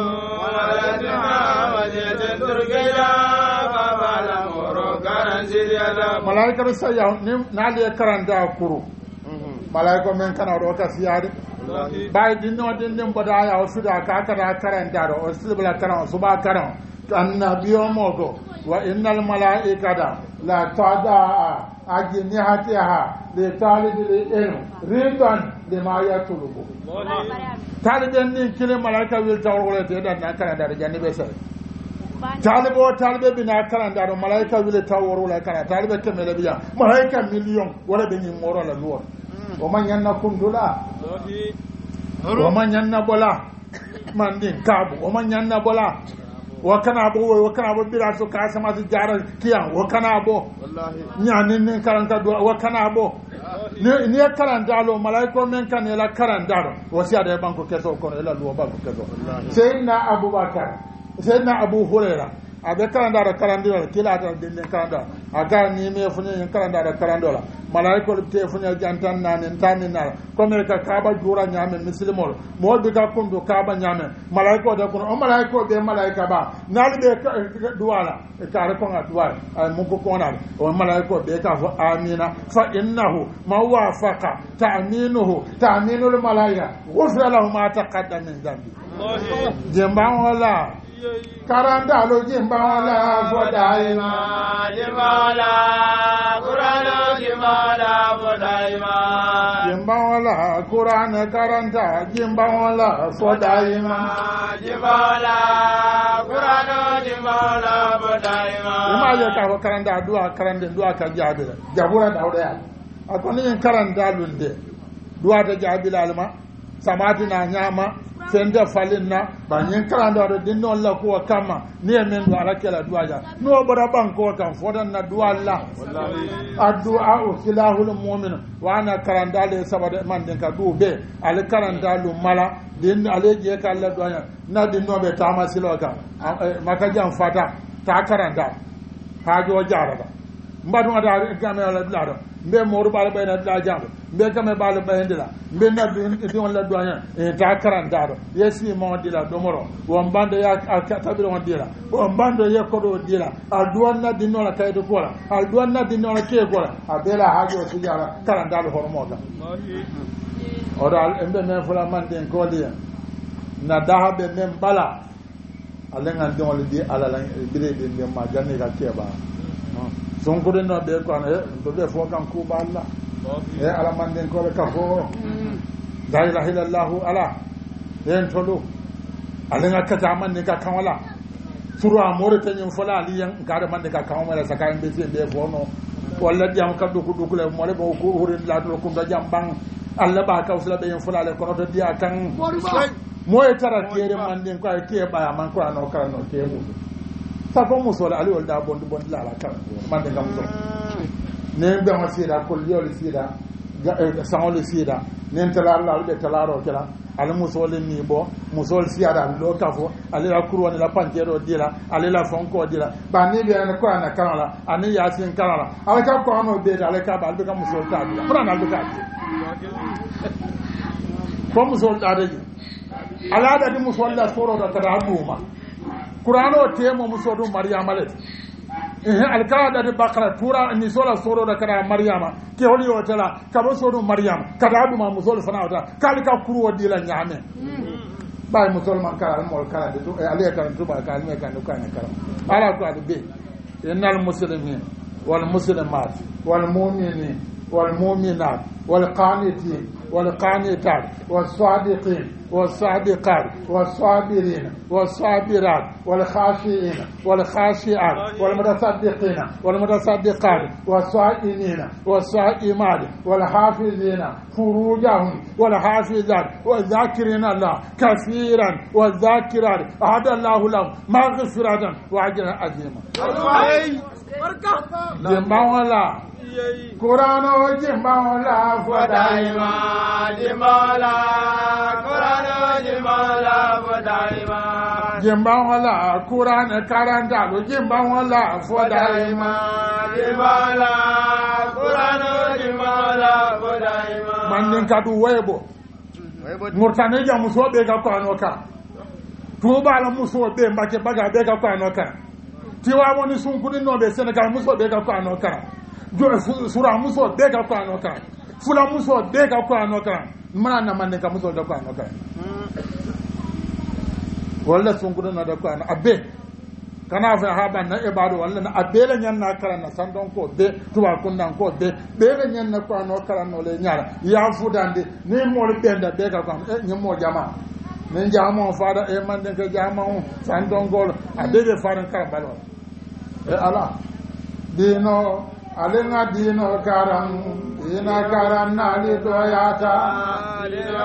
malaika be saya ni nali karanda kuru malaika men kana ro ka siyade bay dinno den boda ya o suda ka karanda ro o sibla karan suba karan annabiyo mogo wa innal malaikata la tada ajnihatiha li talibil ilm ridan lima yatlubu taliben ni kile malaika wil tawrole te dan na karanda janni be sai talibe bina karanda ro malaika wil tawrole kana talibe kemele biya malaika million wala be ni moro la luwa o man yanna kundula o man yanna bola man din kabu o man yanna bola wa kana bo bira to ka sama ti jara kiyan wa kana bo nyanin nin karanta do wa kana bo ni karanta lo malaiko men kan ela karanta do wasi ada banko keso ko ela lo banko keso sayyidina abubakar sayyidina abu hurairah abe karanda da karandira kila ta dinne karanda aga ni me funye yin karanda da karandola malaiko te funye jantan nanin tanin na ko me ka kaba jura nyame muslimol mo be ka kundu kaba nyame malaiko da kun o malaiko be malaika ba nali be duwala ka re ko ngatwa ay mun ko konal o malaiko be ka fa amina fa innahu ma wafaqa ta'minul malaika ghufra lahu ma taqaddama min dhanbi jemba wala karanda lo jimba wala fodaima jimba wala qur'ano jimba wala fodaima jimba wala qur'an karanta jimba wala fodaima jimba wala qur'ano jimba wala fodaima ma ya ka karanda du'a ka jabira jabura dawda ya akoni karanda lunde du'a ta jabila alma samatina nyama fende falinna ba nyen karanda do dinno la ko kama ni men do arakela duaja no bara banko kan fodan na dualla wallahi addu'a silahul mu'min wa ana karanda le sabade man den ka dube al karanda lu mala din aleje ka Allah duanya na dinno be tama siloka maka jam fata ta karanda ha jo jaraba mbadu ada gamela la dlaro mbe moru bala bayna dla jambe mbe kame bala bayndila mbe na di on la doanya e ta karandaro yesi mo dila domoro won bande ya tabiro on dila won bando ye kodo dila al duwanna di no la kaydo kola al duwanna di no la ke kola abela hajo tijara karandalo hormoda ora embe men fula man den koliya na dahabe men bala alenga don le di ala la bire de ma janne ka keba son ko den no be ko an do be fo kan ku balla ala man den ko ka fo la ilaha illallah ala en tolu alenga ka man ne ka kan wala suru amore tan yin fola aliyan ga da man ne ka kan wala saka en be se be fo no walla diam ka du ku le mo le ko hurin la do ko da jambang alla ba ka usla be yin fola le ko do dia kan moye tara kere man den ko ke ba man ko no kan no ke mu sa ko musola ali wol da bondu bondu la kan man de gam so ne be ma sida ko yoli sida sa le sida ne tala la be tala ro kala al musole ni bo musol sida lo ka fo ali la kuro ni la pankero dila ali la fonko dila ba ni be na ko na kan la ani yasin kan la ala ka ko no be ala ka ba be ka musol ta dila fura na be ka ko musol da de ala da di musalla soro da kadabuma qur'ano temo musodu maryama le alkada de bakara tura ni sola soro da kada maryama ke holi hotela kabo sodu maryam kadabuma musol fana wata kalika kuru wadila nyame bay musulman kala mol kala de ale kan tuba kala me kan kan kala ala ko ade innal muslimin wal muslimat wal mu'minin wal mu'minat wal qanitin wal qanitat was sadiqin والصادقات والصابرين والصابرات والخاشعين والخاشعات والمتصدقين والمتصدقات والصائمين والصائمات والحافظين فروجهم والحافظات والذاكرين الله كثيرا والذاكرات أعد الله لهم مغفرة وأجرا عظيما. جماعة Qur'ano jimala fadaima jimala Qur'ano jimala fadaima jimala Qur'an karanta lo jimala fadaima jimala Qur'ano jimala fadaima mandin kadu waybo murtane ja muso be ga Qur'ano ka tuba la muso be mbake baga be ga Qur'ano ka tiwa woni sunkuni no be Senegal muso be ga Qur'ano ka sura muso be ka Qur'ano kan fula muso be ka Qur'ano kan mana na man ka muso da Qur'ano kan walla sun gudu na da Qur'ano abbe kana fa ha ban na ibadu walla na abbe la nyan na karan na sandon ko be tuba kun nan ko be la nyan na Qur'ano karan no le nyara ya fudande ni mo le benda be ka kan ni mo jama ni jama faada e man den ka jama sandon gol abbe be faran karan balo ala dino alinga dino karam dina karam nali doyata dino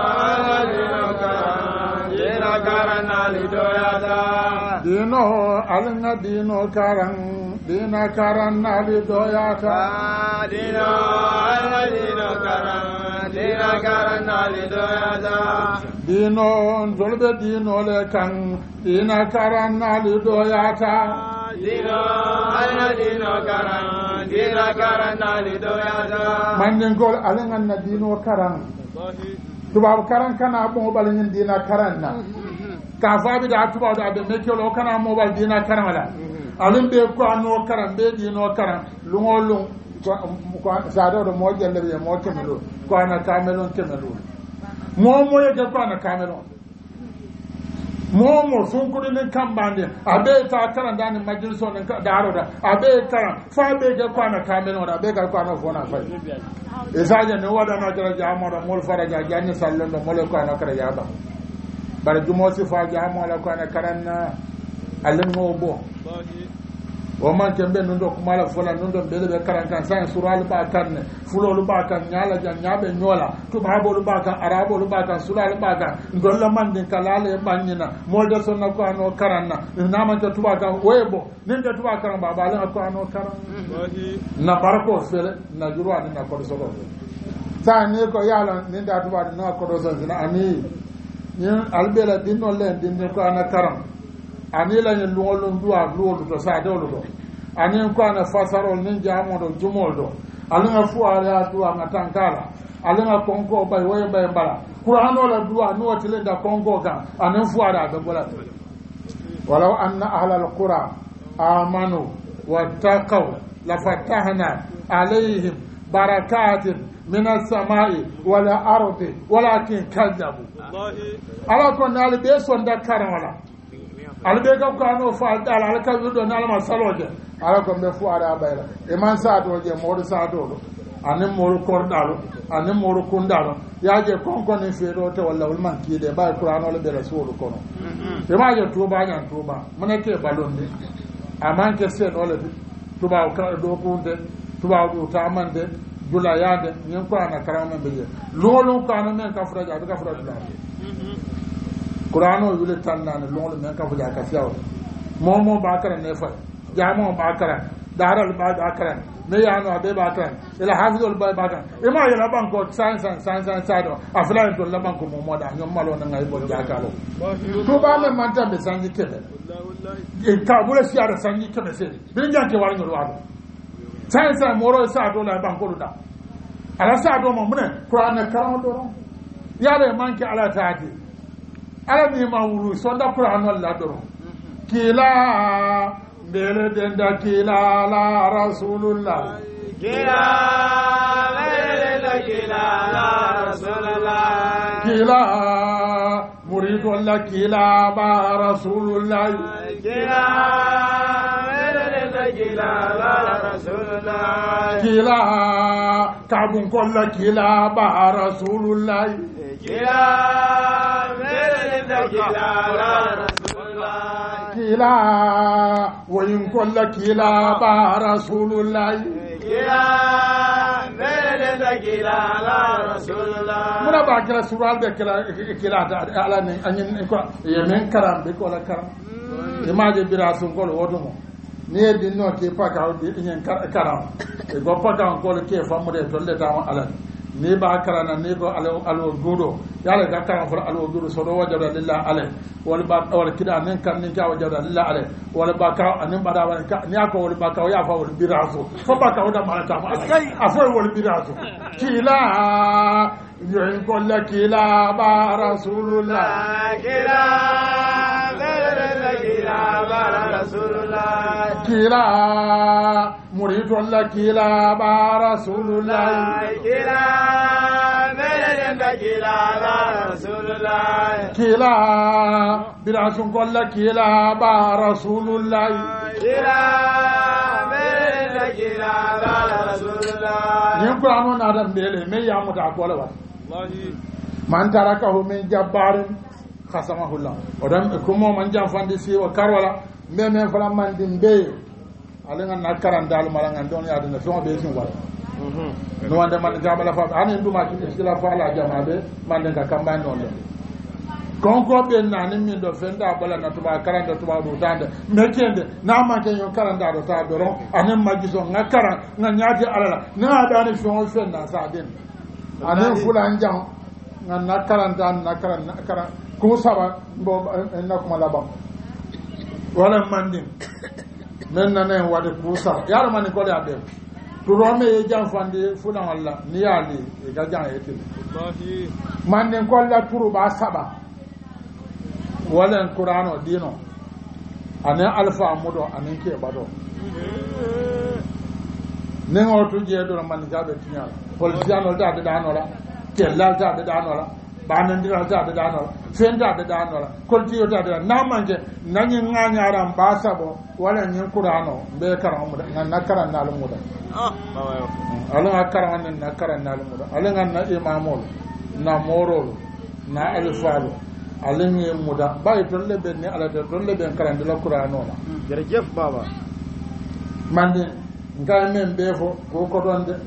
karam dina karam nali doyata dino alinga dino karam dina karam nali doyata dino karam dina karam nali doyata dino dolbe dino le kan dina karam nali doyata dino karam nali doyata mandin gol alinga na dino karam tubabu karan kana mo balin dina karan na ka fabi da tubabu da be mekelo kana mo bal dina karan wala alin be ko anno karan be dino karan lungolung ko sado do mo jelle be mo kemelo ko ana kamelon kemelo mo ye ko ana kamelon mo sun kudi ne kambande abe ta karan dani majliso ne daro da abe karan fa be ko ana kamelon da be ko ana fona fa isaje ne wada na jara jamo da mol faraja janni sallon do mole ko ana kara yaba bare jumo si fa jamo la ko ana karan na alin no bo o man kembe nundo kumala fola nundo bele be karan kan san sural ba kan fulo lu ba kan nyala jan nyabe nyola to babo lu ba kan arabo lu ba kan sural ba kan dolla man din kalale banyina molde sonna ko ano karan na man to tuba kan webo nin to tuba kan baba la ko ano karan na barko fele na jurwa ni na ko so ko sa ni ko yala nin da tuba na ko do so na ani ni albela din no len din ko ana karan ani la ni luolun duwa luolu to sa dawlu do ani ko ana fasarol nin jamo do jumol do alunga fuara duwa ngatankala alunga konko bay way bay bala qur'ano la duwa no tele da konko kan anan fuara da bola walau anna ahlal qura amanu wattaqaw la fatahna alaihim barakatin minas samai wal ardi walakin kadzabu ala ko nal be son da karamala albe ka ko ano fa dal ala ka do na ala masaloje ala ko be fu ara bayla e man sa do je mo sa do anin mo ko dalo anin mo ko ndalo ya je kon kon ni fe do te walla wal man ki de ba qur'ano le be rasul ko no e ma je tuba nyan tuba mun ke balonde aman ke se do le tuba ka do ko de tuba do ta man de jula ya de nyen ko ana karama be je lolo ko ana men ka fura ja ka fura dula Qur'ano yule tannane longol men ka fuja ka fiaw momo bakara ne fa jamo bakara daral ba bakara me yano abe bakara ila hafizul ba bakara ima yala banko san sado afla to la banko momo da nyom malo na ngai bo jakalo to ba me manta be sanji kebe e ka bula siara sanji kebe se bin janke war ngol wado san moro sa do la banko da ala sa do mo mun Qur'an karam do yale manke ala taati ala ni ma wulu sonda qur'an walla do kila bele denda kila la rasulullah kila bele denda kila la rasulullah kila murid walla kila ba rasulullah kila bele denda kila la rasulullah kila kabun kolla kila ba rasulullah kila kila wayin kolla kila ba rasulullah kila da kila la rasulullah muna ba kila sural de kila da ala ne anyin ko yemen karam be ko la karam imaje birasun ko wodo mo ni din no ke pa ka di nyen karam e go pa ka ko ke famude to le ta ala ni ba karana ni ko alo gudo yalla ga kan for alo gudo so do wajada lillahi alai wal ba wal kida nen kan ni ka wajada lillahi alai wal ba ka anin bada wal ka ni ko wal ba ka ya fa wal birazo fo ba ka wada mala ta ma afo wal birazo kila yin ko la kila ba rasulullah kila ba rasulullah kila murid wala kila ba rasulullah kila kila ba rasulullah kila birasun kolla kila ba rasulullah kila ba rasulullah yin ko amon adam bele me ya muta ko la man tarakahu min jabbarin khasamahullah odam ko mo man jam fandi si o karwala me fala man din be alenga nakaran dal malanga don ya de so be sin wala no wanda man jabala fa ani nduma ki sila fa la jamabe man de ka kamba non le konko be nani min do fenda bala na tuba karanda tuba do tande mekende na ma ke yon karanda do ta do ron anen magiso ngakara nga nyaati alala na da ni fon fen na sa den anen fulan jang nga nakara ko saba bo na kuma laba wala mandin men na ne wade ko saba yaro man ko da be to rome e jang fande fulan walla ni yali e ga jang e tin wallahi mandin ko la turu ba saba wala Qur'ano dino ane alfa mudo ane ke bado ne ngotu je do man jabe tinyala politiano da nola kella da nola banandira da nola fenda da nola koltiyo da na manje nanyi nganya ran basabo wala nyin Qur'ano be karam muda na karan na muda bawayo ala karan na karan na muda ala na imamol na morol na alfalo alenye muda bayi tolle be ne ala tolle be karande la Qur'ano la jerejef baba mande ngal men be fo ko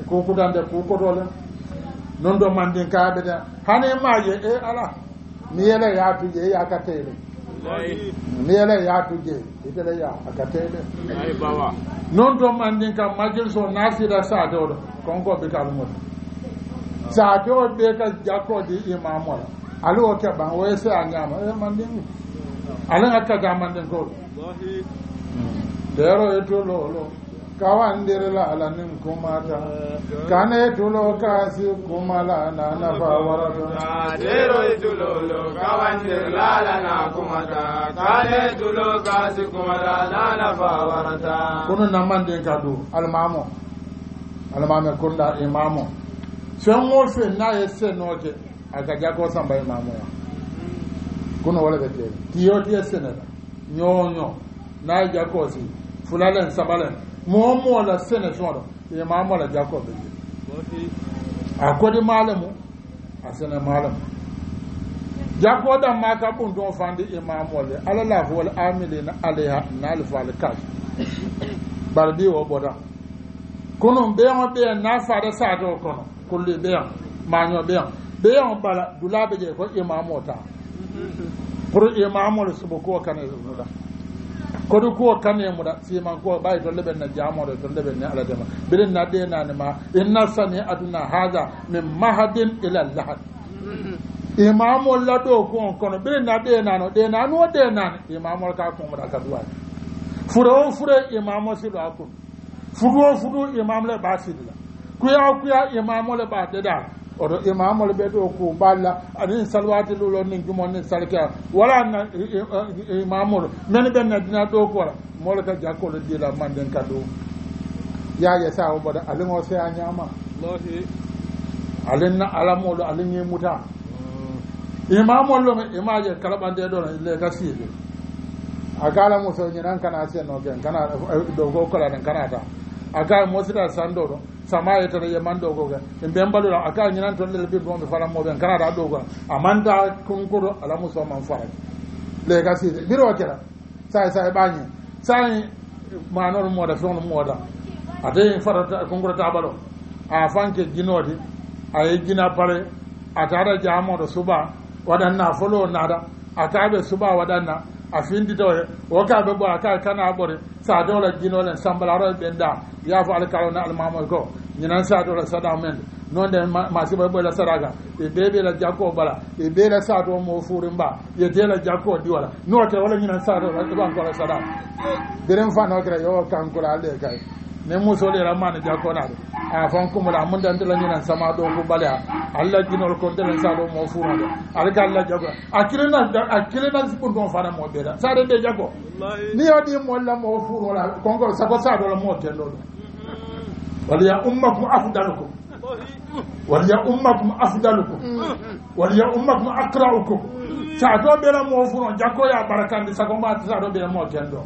dole non do mande ka be da hane maje e ala mi yele ya tuje ya ka tele mi yele ya tuje itele ya ka tele ai baba non do mande ka majel so nasira sa do konko be ka mo sa do be ka jako di imamola alo ke ban wo se anyama e mandin ala akka ga mandin ko wallahi dero etulo kawandire la ala nin kumata kane etulo kasi kumala na na fawarata dero etulo kawandire la ala na kumata kane etulo kasi kumala na na fawarata kuno na mandin kadu almamo kunda imamo sengo fe na yese noje akaja ko samba imamu ya kuno wala bete tiyo senera nyonyo na jakosi fulalen sabalen momo la sene sodo imamu la jakobe akodi malamu asene malamu jakoda maka bundo fandi imamu le alala wal amilina alaiha nal fal kash barbi wo boda kuno be na fada sa do kono kulli be manyo be yon bala dulabe je ko imamota pour imamol subo ko kane muda ko du ko kane muda si man ko bay to leben na jamo to leben ne ala dema bilen na de na ma inna sani aduna hada min mahadin ila lahad imamol la do ko kono bilen na de na no de na imamol ka ko muda ka duwa furo imamo si do akun fudo imam le basidla kuya imamol ba de da odo imamol be do ko balla adin salwati lolo nin jumon nin salka wala na imamol men ben na dina do ko mol ka jakko de la manden kado ya sa oboda alin o se anyama wallahi alin na alamolo alin yi muta imamol lo imaje kalabande do le kaside agala mo so nyinan kana se no gen kana do go ko la kana ta aga mo sida sando samaye tare yamando goga en bembalo aka nyinan to le bibbo be fara mo ben kana da dogo amanda kunkuro ala muso man fara le ga si biro kera sai bani sai manor mo da fon mo da ade fara kunkuro ta balo a fanke ginodi ay gina pare atara jamo do suba wadanna folo nada atabe suba wadanna afindi to o ka be bo aka kana bore sa dola ginolen sambalaro benda ya fa alkalo na almamo ko nyinan sa dola sada men non de ma si bo la saraga e bebe la jako bala e be la sa do mo furimba ye de la jako diwala no te wala nyinan sa dola to ban ko la sada berem fa no kra yo kan ko la le kay ne muso le ramane jako na a fan ko mala mun dan la nyinan sama do ko bala alla ginol ko de la sa do mo furande alka alla jako akirena spundon fara mo beda sa de jako ni yodi mo la mo furu la kongo sa ko sa do la mo tendo wal ya ummakum afdalukum wal ya ummakum aqra'ukum sa do be la mo furu jako ya barakandi sa ko ma sa do be mo tendo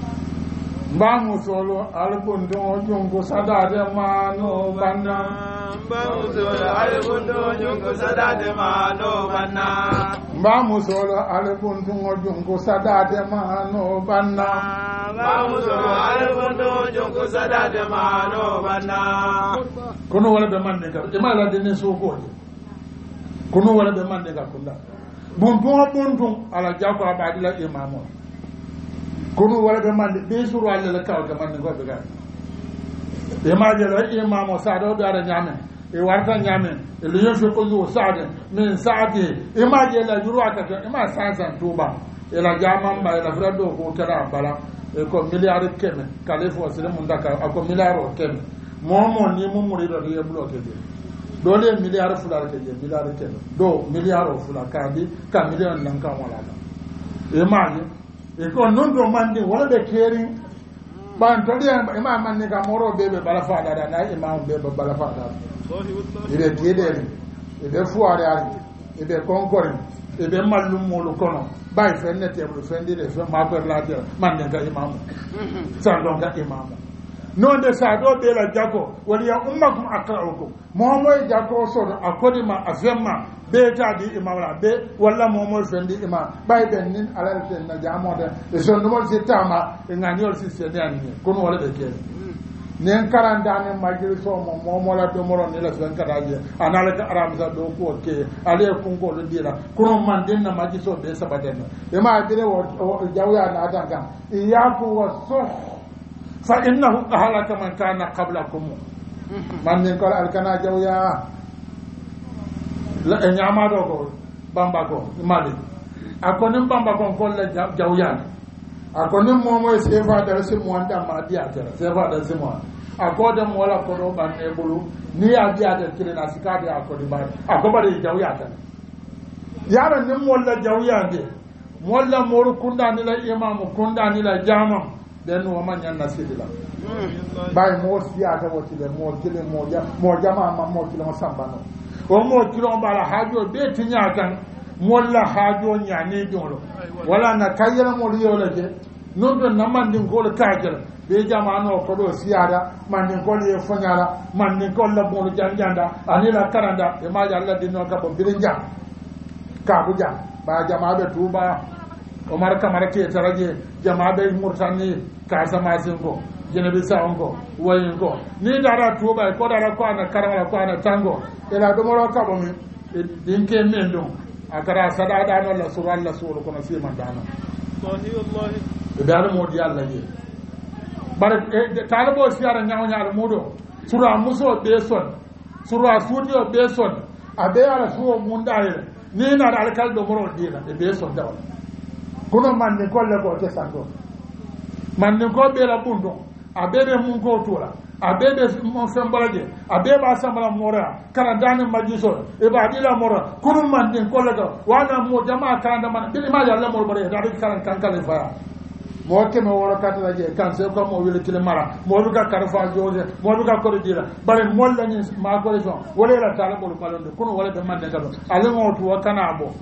mbamu solo albundo jongo sadade mano banda Bamusolo alibundo jungu sadade mano banna. Bamusolo alibundo jungu sadade mano banna. Bamusolo alibundo jungu sadade mano banna. Kono wala be mande ka imala dene so ko kono wala be mande ka kunda buntu ala jako abadila imamo kono wala be mande be suru alla la kaw ka mande ko be ga e maaje la imamo saado be ara nyame e warta nyame e lu yeso ko yo saade min saati e maaje la juru akata e ma sansan tuba e la jama mba e la frado ko tara bala e ko milliard keme kalefo sele mundaka ko milliard keme momo ni mo murido de bloqué de dole milliard fulare ke je milliard ke do milliard fulare ka di ka million nan ka wala e mani e ko non do mandi wala be keri ban to de e ma manni ka moro bebe bala fa da na e ma bebe bala fa da ide tiede e be fuare ari e be konkori e be mallum molu kono bay fenne tebul fendi de fe ma per la de mandi ka imam sa don ka imam non de sa do be la jako wali ya ummakum aqra'ukum momoy jako so akodi ma afemma be ta di imam la be walla momoy fendi imam bay ben nin alal ten na jamo de e so no mo sitama e ngani ol sitani kono wala be ke nen karandane majiri so mo la do moro ni la sen kadaje anala ka aram sa do ko ke ale kungo do dira kono man den na maji so be sabaden e ma dire wo jawya na atanga iyaku wasuh فإنه أهلك من كان قبلكم من يقول ألكنا جويا لا نعم دوغو بامباكو مالي أكونم بامباكو كل جويا أكونم مومو سيفا درسي مواندا ماديا ترى سيفا درسي موان أكودم ولا كودو بانيبولو ني أبيا تكلنا سكادي أكودي بار أكوباري جويا ترى يارا نم ولا جويا دي مولا مورو كوندا نيلا إمام كوندا نيلا جامم den woman yan nasidila bay mo siata wotile mo kile mo jama ma mo kile mo sambano o mo kile on bala hajo be tinya kan mo la hajo nyane dolo wala na kayela mo yola je non do namandi ngol kajela be jama no ko do siada man ni ko le fonyala man ni ko la mo janjanda anila karanda e ma jalla dinno ka bo birinja ka buja ba jama be tuba Omar Kamara ke taraje jama be murtani ka sama singo jenabi saongo wayingo ni dara tuba ko dara ko ana karama ko ana tango ela do moro ka bo mi dinke mendo akara sadada no la sura Allah sura ko na sima dana wallahi e dara mo di Allah ye bar talabo siara nyaaw nyaal modo sura muso be son sura sudio be son abe ala suwo mundare ni na alkal do moro dina e be son dawal kono mande kolle ko te santo mande ko be la bundo abebe mun ko tola abebe mon sembalaje abebe asambala mora kala dane majiso e ba dila mora kono mande kolle ko wana mo jama kala man bi ma ya la mo bare da kala kankale fa mo ke mo wora katala je kan se ko mo wile kile mara mo bi ka karfa joje mo bi ka ko dira bare mo la ni ma ko so wala la tala ko palonde kono wala be mande galo ale mo to kana bo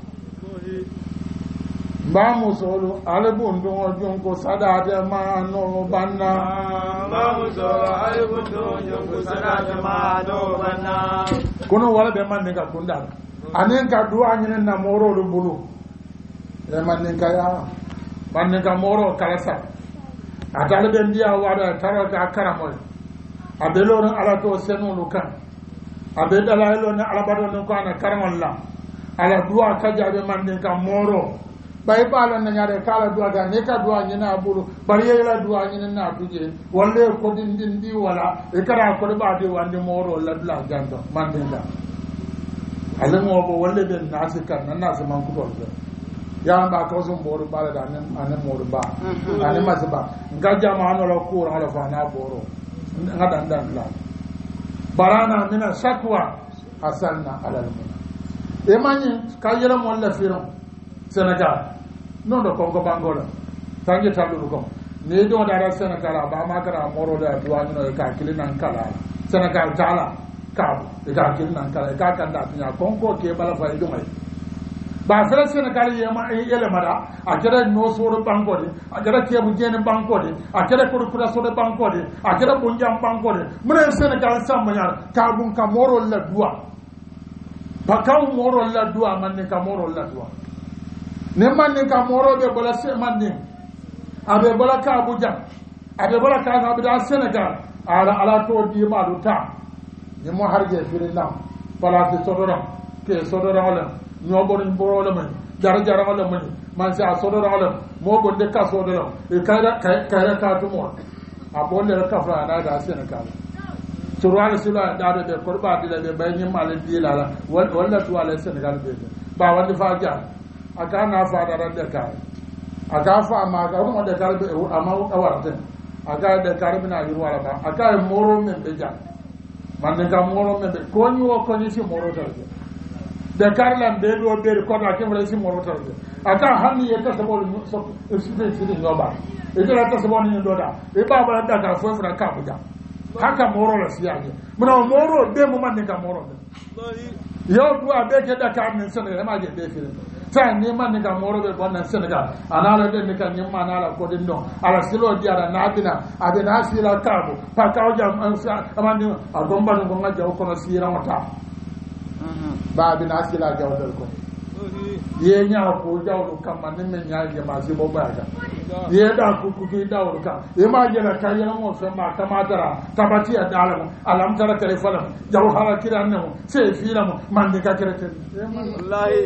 Bamusolo alibundo jongo sadade mano banna Bamusolo alibundo jongo sadade mano banna kono wala be man nga kunda anen ka duwa nyine na moro do bulu e man nga ya man nga moro kala sa atale be ndiya wada taraka karamo abelo ron ala to senu lukan abedala elo ne ala bado ne ko ana karamol la ala duwa kajabe man nga moro bay balon na nyare kala duwa ga ne ka duwa nyina bulu bari yela duwa nyina na tuje walle ko din di wala e kara ko ba de wande moro la bla gando mandinda ale mo bo walle den nasika na nasu man ku do ya ba ko so moro bala da nan ane moro ba ane masba ngaja ma no la ko ala fa na boro ngada ndan la barana mina shakwa hasanna ala al-muna e mani kayela mo la firon Senegal non do Congo Bangola tangi talu ko ne do dara Senegal ba ma kara moro da duwani no ka kilinan kala Senegal tala ka e ka kilinan kala ka kan da nya Congo ke bala fa ido mai ba fere Senegal yema mada a kera no soro banko de a kera kebu jene banko de a kera kura soro banko de a kera bunjam banko de mune Senegal samanyar ka bun ka moro la dua pakaw moro la dua manne ka moro la dua ne manne ka moro be bola se manne abe bola ka Abuja abe bola ka abida Senegal ala to di ma do ta ni mo harje firinam pala ti sodora ke sodora wala ñoɓono mborole men jara jaragole men man si a sodorole mogonde ka sodoro e kayra ka tumor a bollere kafra naga Sénégal surwala sila ɗaɗo ɓe koɗo ɓadila ɓe ɓay ñimmale dilala walla tuwala Sénégal ɓeɓe ba wande fa jar aka na fadaran décare aka fa maga rumo décare ɓe ama awaraten aka décare ɓina yirwala ba aka e moro men ɓe jar mande kam moro men ɓe koñi o koñi si moro tarde de karlan be do be ko da ke wala si moro tarde aka hanni e ta sabol so sidi nyoba e dira ta sabol ni do da e ba ba da ka fo fra ka buja haka moro la siyaje muna moro be mo man ka moro yo du abe ke da ka min sene ma je be fere ta ni man ka moro be bonna Senegal anala de ka ni man ala ko din no ala silo di ara na bina ade na sila kabo pa ka o jam amani agomba ngo ngaja ko no sira mata baabi na sila jawdal ko ye nyaa ko jawdu kam man men nyaa je ma si bo baaga ye da ku dawru kam e ma je la kay na mo fe ma kama dara tabati ya dala alam tara kale falam jaw hala kiran no se fi la mo man de ka kerete wallahi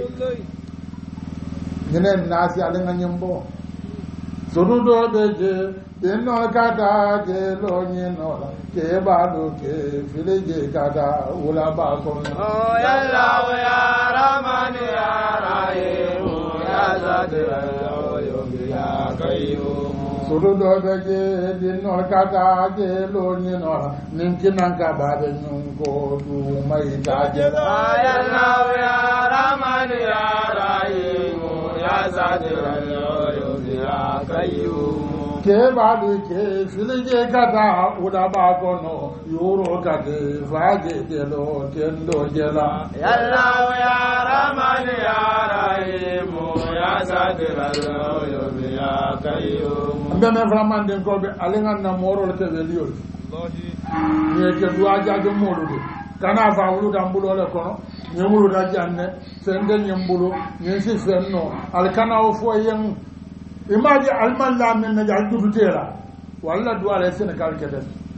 nenen nasi ale nganyembo sodudo beje denno kata je lo nyino ke bado ke fileje kata ula ba ko oh ya Allah ya Rahman ya Rahim ya Zadira yo ya Qayyum sodudo beje denno kata je lo nyino ninkinan ka bade nyunko du mai taje ya Allah ya Rahman ya Rahim ya Zadira yo ya Qayyum ke baadu ke filije kata uda ba kono yoro kate faje telo tendo jela yalla ya Rahman ya Rahim ya Sadira yo ya Qayyum mbeme vraiment den ko be alengan na moro te velio wallahi ni ke duwa jaage modude kana fa wulu dambulo le kono nyumulu da janne sende nyumbulo nyesi fenno al kana o fo yen imaji alman la men na jal dututela walla duwala Sénégal kete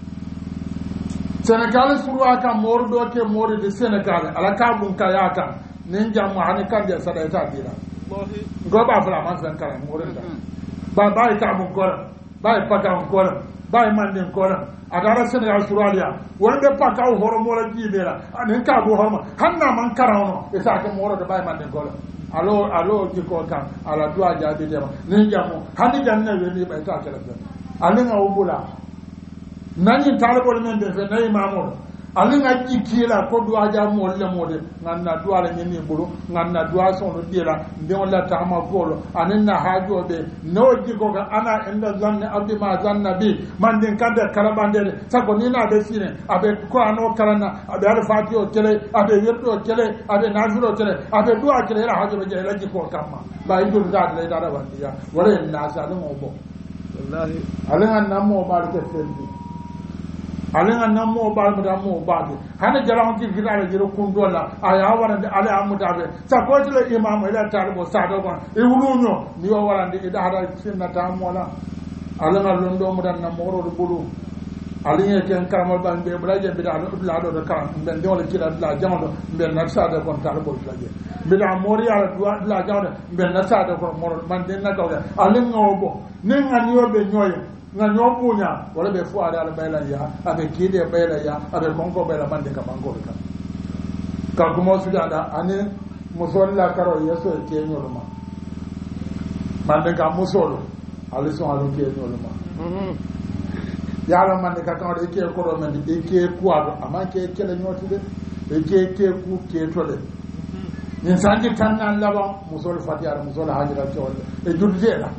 Sénégal surwa ka mordo ke mori de Sénégal ala ka bun kaya kan nin jamu hani kan de sada ta dira go ba fala man san kala mori da ba ka bun kola ba pa ka kola ba man den kola adara Sénégal surwalia wonde pa ka horo mola jibela anen ka bo horma hanna man karano e sa ke moro de ba man den kola alo jiko kan ala duwa jabi dema ni jamu hani janna we ni ba ta kala alinga ubula nani talibol men be fe nay mamodo alinga jikila ko duwa jamu le mode nganna duwa le ni bulu nganna duwa son do dira ndon la tama golo anenna hajo be no jiko ga ana enda zanne abdi ma zanna bi man den kande kala bandere sako ni na be sine abe ko ano karana abe al fatio tele abe yerdo tele abe nazuro tele abe duwa tele la hajo be la jiko kamma ba ido da le da bandiya wala na sa no bo wallahi alinga namo ba ke fendi alenga namo ba mu da mo ba hana jaram ki gidare jiro kundola aya warande ale amutabe sa ko tele imam ila talibo sa do kon e wulunyo ni o warande ida hada sinna ta mola alenga londo mu dan namo ro bulu alinga ken karamal ban be bulaje bi da la do kan ben dole kila la jamdo ben na sa de kon talibo bulaje bi da mori ala duwa la jamdo ben na sa de kon moro man den na ko alenga obo ninga niyo be nyoye nga nyobunya wala be fu ala bayla ya abe kide bayla ya abe konko bayla bande ka bango ka kuma su da ane musolla karo yeso ke nyoluma bande ka musolo aliso alu ke nyoluma yalla mande ka kan de ke ko ro men de ke kuado ama ke kele nyoti de ke ku ke tole ni sanji tanna laba musol fatiara musol hajira tole e judde la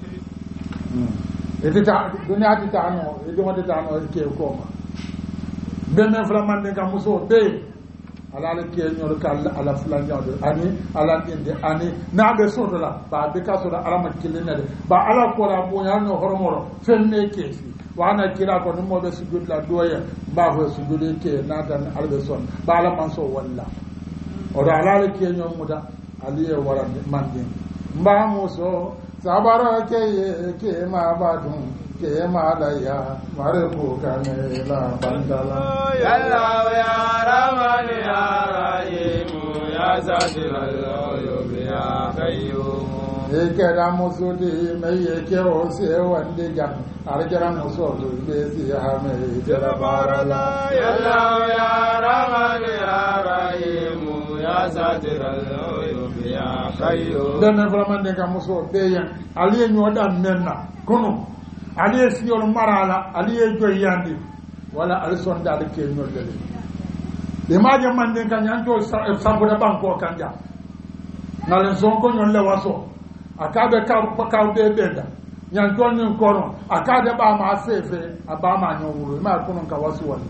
edita dunia dita no edimo dita no ke ko ma be men flamande ka muso be alala keñol ka ala fulanjawde ani ala ɗinde ani naɓe sotola ba be ka soto alama killinede ba ala kola ɓoyano horomoro fenne keesi wana kila ko ni moɓe sujudla doye mbafo sujude ke natan alaɓe son ba ala man so walla oɗo alala keñol muta aliye warande mandin mbamuso sabaro keye ke ma badum ke ma laya mare ko kane la bandala yalla ya rahman ya rahim ya zatil ya qayyum ke da musudi me ke o se wande jam arjara muso be si ha me jara barala yalla ya rahman ya rahim ya zatil ya qayyum denne vraiment de kam muso be yan aliye nyoda menna kono aliye siyol marala aliye joyandi wala alison dal ke nyoddele de maje mande kan yanto sabuda banko kanja nalen son ko nyolle waso akabe ka be benda yanto ni kono akade ba ma sefe aba ma nyowuro ma kono ka wasu wala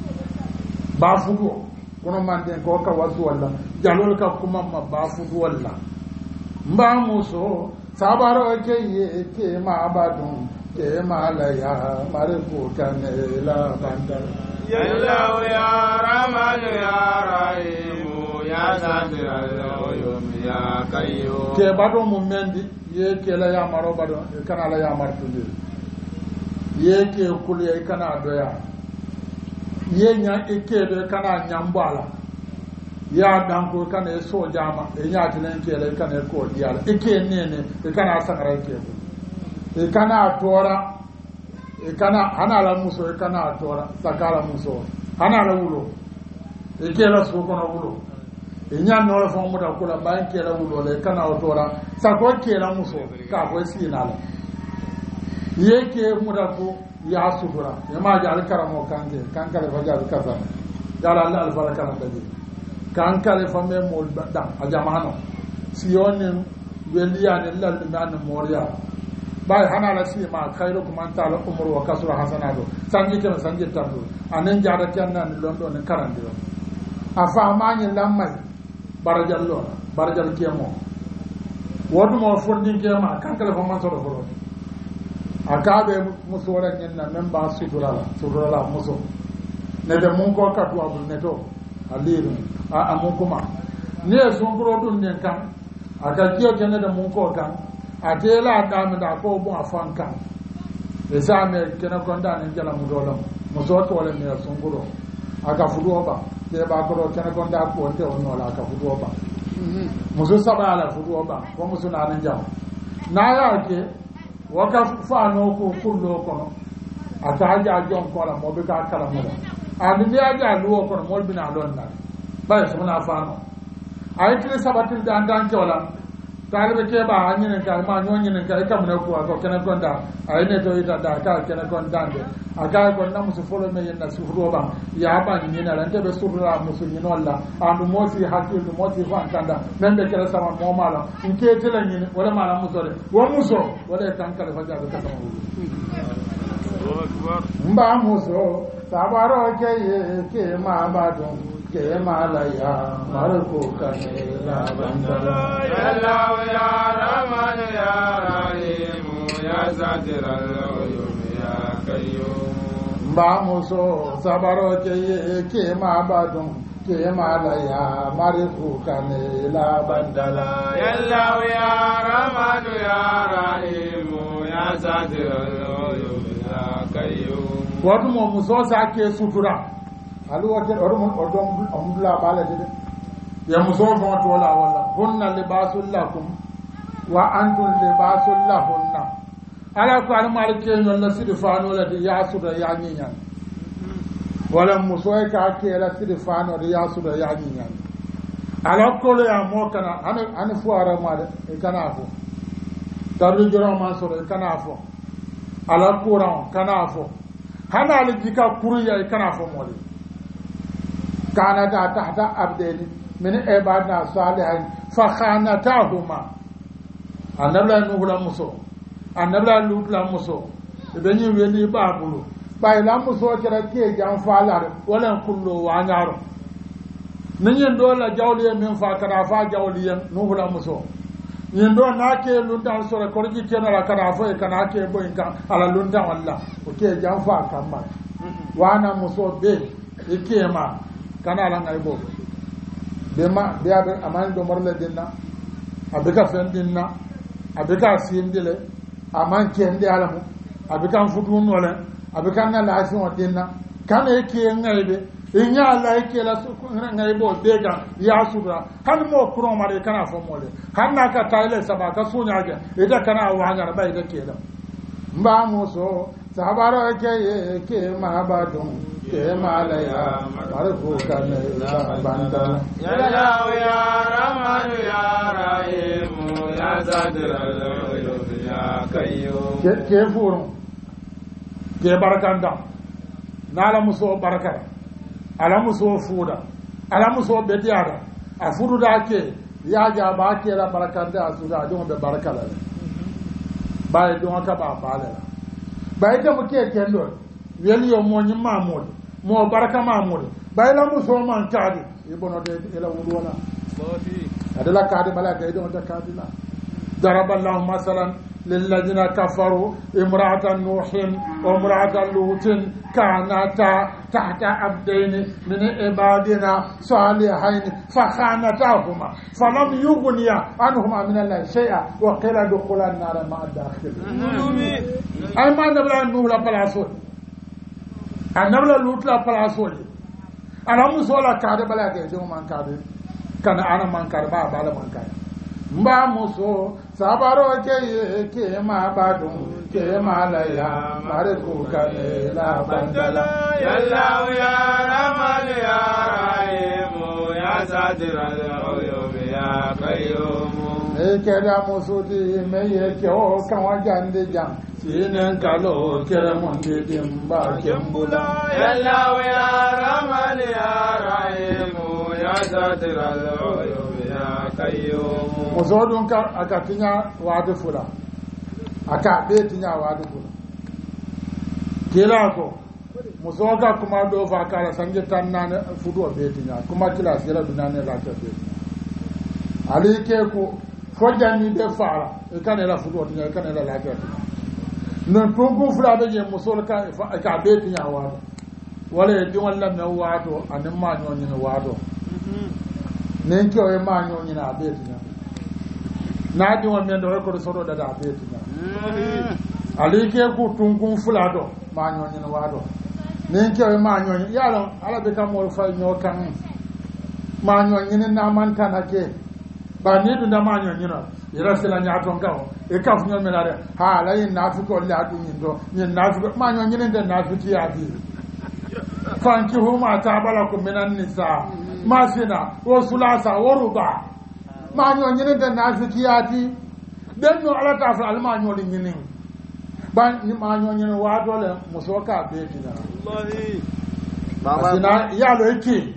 ba fugo kono mande ko ka wasu wala jalol ka kuma ma ba fugo wala mba muso sabaro ke ma badun ke ma la ya mare ko kane la bandal yalla ya rahman ya rahim ya zatil ya qayyum ke bado mum mendi ye ke la ya maro bado kana la ya martude ye ke kulye kana doya ye nya ke do kana nyambala ya danko kana so jama e nyaati len ke le kana ko diala e ke nene e kana sakara ke e kana tora e kana hana la muso e kana tora sakara muso hana la wulo e ke la so kono wulo e nya no la fo mu da kula ban ke la wulo le kana tora sako ke la muso ka ko sinala ye ke mu da ko ya sudura ya ma ja al karamo kanke kankale fa ja kaza yala Allah al baraka na dadi kankale fame mol dam a jamano siyonin weliyane lalli nan moriya bay hana la sima khairu man ta'ala umru wa kasra hasanatu sanji ke sanji tabu anen jada tanna ni londo ne karandiro afa mani lammay barajal kemo wodu mo fondin kema kankale fa man so do foro akabe musora nyenna memba suturala muso ne de mun ko katu abul neto aliru a mun kuma ne sun buro dun ne kan aka kiyo kene da mun ko kan a tela da mi da ko bu afan kan e sa me kene kon da ne jala mu dolo mu so to le ne sun buro aka fudu oba te ba ko kene kon da ko te on la aka fudu oba muso saba ala fudu oba ko muso na nan jaw na ya ke waka fa no ko kullo kono ata ja jon ko la mo be ka kala mo and ni aja luwo kono mol bina lon na bay so na fa no ay tire sabatil dan ke wala talibe ke ba anyine ka ma nyonyi ne ka kam na ko kene gonda ay ne to ita da ka kene gonda de aga ko na musu folo me yenna su roba ya ba ni na lan te be surra musu ni nolla andu mosi hakil du mosi fa kanda membe kala sama mo mala in ke tele ni wala mala muso de wo muso wala tan kala fa jabe ka sama mba muso sabaro ke ma badun ke ma la ya marko kane la bandala ya Allah ya rahman ya rahim ya zatil ya qayyum mba muso sabaro ke ma badun ke ma la ya marko kane la bandala ya Allah ya rahman ya rahim ya zatil ya qayyum wadu mo muso sa ke sutura alu wote odom la bala de ya muso fon to la wala hunna libasul lakum wa antum libasul lahunna ala ko al malike non la sidfano la ya suda ya nyinya wala muso ka ke la sidfano de ya suda ya nyinya ala ko le ya mo kana an fuara ma de kana fo taru joro ma so kana fo ala kuran kana fo hana alijika kuriya kana fo mole kana da tahta abdani min ibadna salihin fa khanatahuma anabla nuhula muso anabla lutla muso ibenyi weli babulu bay la muso kera ke jan falar wala kullu wanyaro nin do la jawli min fa kada fa jawli nuhu la muso yin do na ke lunta so re korji ke na la kada fa e kana ke bo inka ala lunta walla o ke jam fa kamma wana muso be ikema kana la ngai bo be ma be abe aman do morle dinna abika fen dinna abika sindile aman kende alamu abika futu nole abika na la asin dinna kana yake ngai be inya Allah yake la su ngai bo bega ya sura han mo kuro mare kana fo mole han na ka taile saba ka sunya ga ida kana wa ga ba ida ke da mba muso sabaro ke mahabadun ke malaya marfu kana la banda ya la ya rahman ya rahim ya zadral ya kayyum ke furun ke barakanda nala muso barakara ala muso fuda ala muso bediara a fudu da ke ya ja ba ke la barakanda asuda don be barakala ba don ka ba bala ba ita mu ke kendo weli yo mo nyi mamud mo baraka mamud ba la muso man kadi ibono de ila wudona adala kadi bala ga don ta kadi la daraba allah masalan للذين كفروا امرأة نوح وامرأة لوط كانتا تحت عبدين من عبادنا صالحين فخانتاهما فلم يغنيا عنهما من الله شيئا وقيل ادخلا النار مع الداخلين. أي ما نبلا نوح لا بلاسول نبلا لوط لا بلاسول أنا مسولا كاري بلا كيدو من كاري كان أنا من كاري بالا من كاري mba muso sabaro ke ma badun ke malaya mare ko kale la bandala yalla ya rahman ya rahim ya sadral uyub ya qayyum ke da muso di me ye ke o kan wa jande jam sinen kalo kere mon de dimba kembula yalla ya rahman ya rahim ya sadral uyub ya qayyum muso dun ka aka tinya wadu fula aka be tinya wadu fula kila ko muso ka kuma do fa kala sanje tanna fudu be tinya kuma kila sira dunane la ta be ali ke ko fojani be fara e kan la fudu tinya e kan la la ta non tungu fula be je muso ka be tinya wadu wala e di wala me wadu anin ma nyoni wadu nen ko e ma nyoni na be tinya na di won men do ko so da da be tinya ali ke ku tungun fula do ma nyoni no wado nen ke ma nyoni ya lo ala be kam mo fa nyo kan ma nyoni ne na man tan ake ba ni du da ma nyoni no ira sela nya ton ka e ka fu nyoni la de ha la yin na fu ko la du ni do ni na fu ma nyoni ne de na fu ti ya bi kan ki hu ma ta bala ku minan nisa ma sina wa sulasa wa ruba ma nyoni ne de na fu ti ya ti den no ala ta fa al ma nyoni ni ban ni ma nyoni ne wa do le muso ka be ti na wallahi baba sina ya lo yake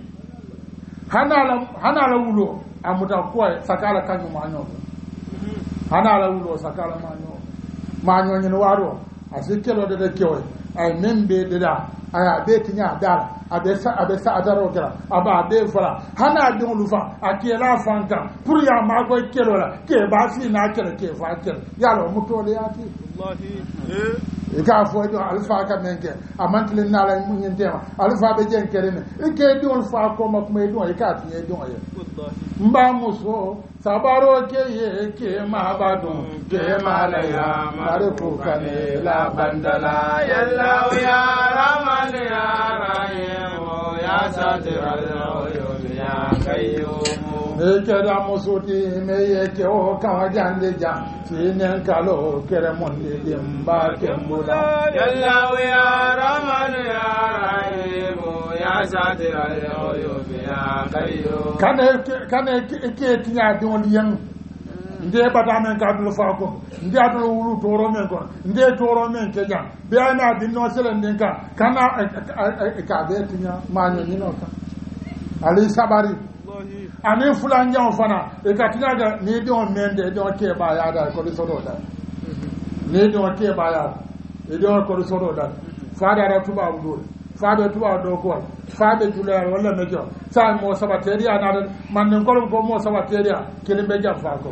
hana la wulo amuta ko sakala kanyu ma nyoni hana la wulo sakala ma nyoni ne wa do asikelo de kewe ay membe de da aya be tinya dal abesa adaro kala aba be fara hana de lufa akela fanka pour ya ma ko kelo la ke ba si na kele ke fa kele ya lo muto le yati wallahi e ka fo do alfa ka menke amantile na la mun yentema alfa be jen kere ne e ke do alfa ko ma kuma do e ka tiye do ye wallahi mba muso sabaro ke ma badun ke malaya mare ko kane la bandala yalla ya rahman ya rahim ya satiral uyub ya qayyum ke da muso ti me ye ke o ka jande jam sinen kalo kere mon de dimba kembula yalla ya rahman ya rahim ya satiral uyub ya qayyum kane ke tinya don yan nde bata men ka dul fa ko nde adul wulu toro men ko nde toro men ke jam be ana din no selen den ka kana ka be tinya ma ni no ka ali sabari ani fulan jam fana e ka tinya ga ni don men de don ke ba ya da ko so do da ni don ke ba ya e don ko so do da fa da ra tuba wudo faaɓe tubaw ɗo kowal faaɓe juloyal walla médio sa mo sabateeri a naɗa mannen kolon ko mo sabateeri a kene ɓe jam faa ko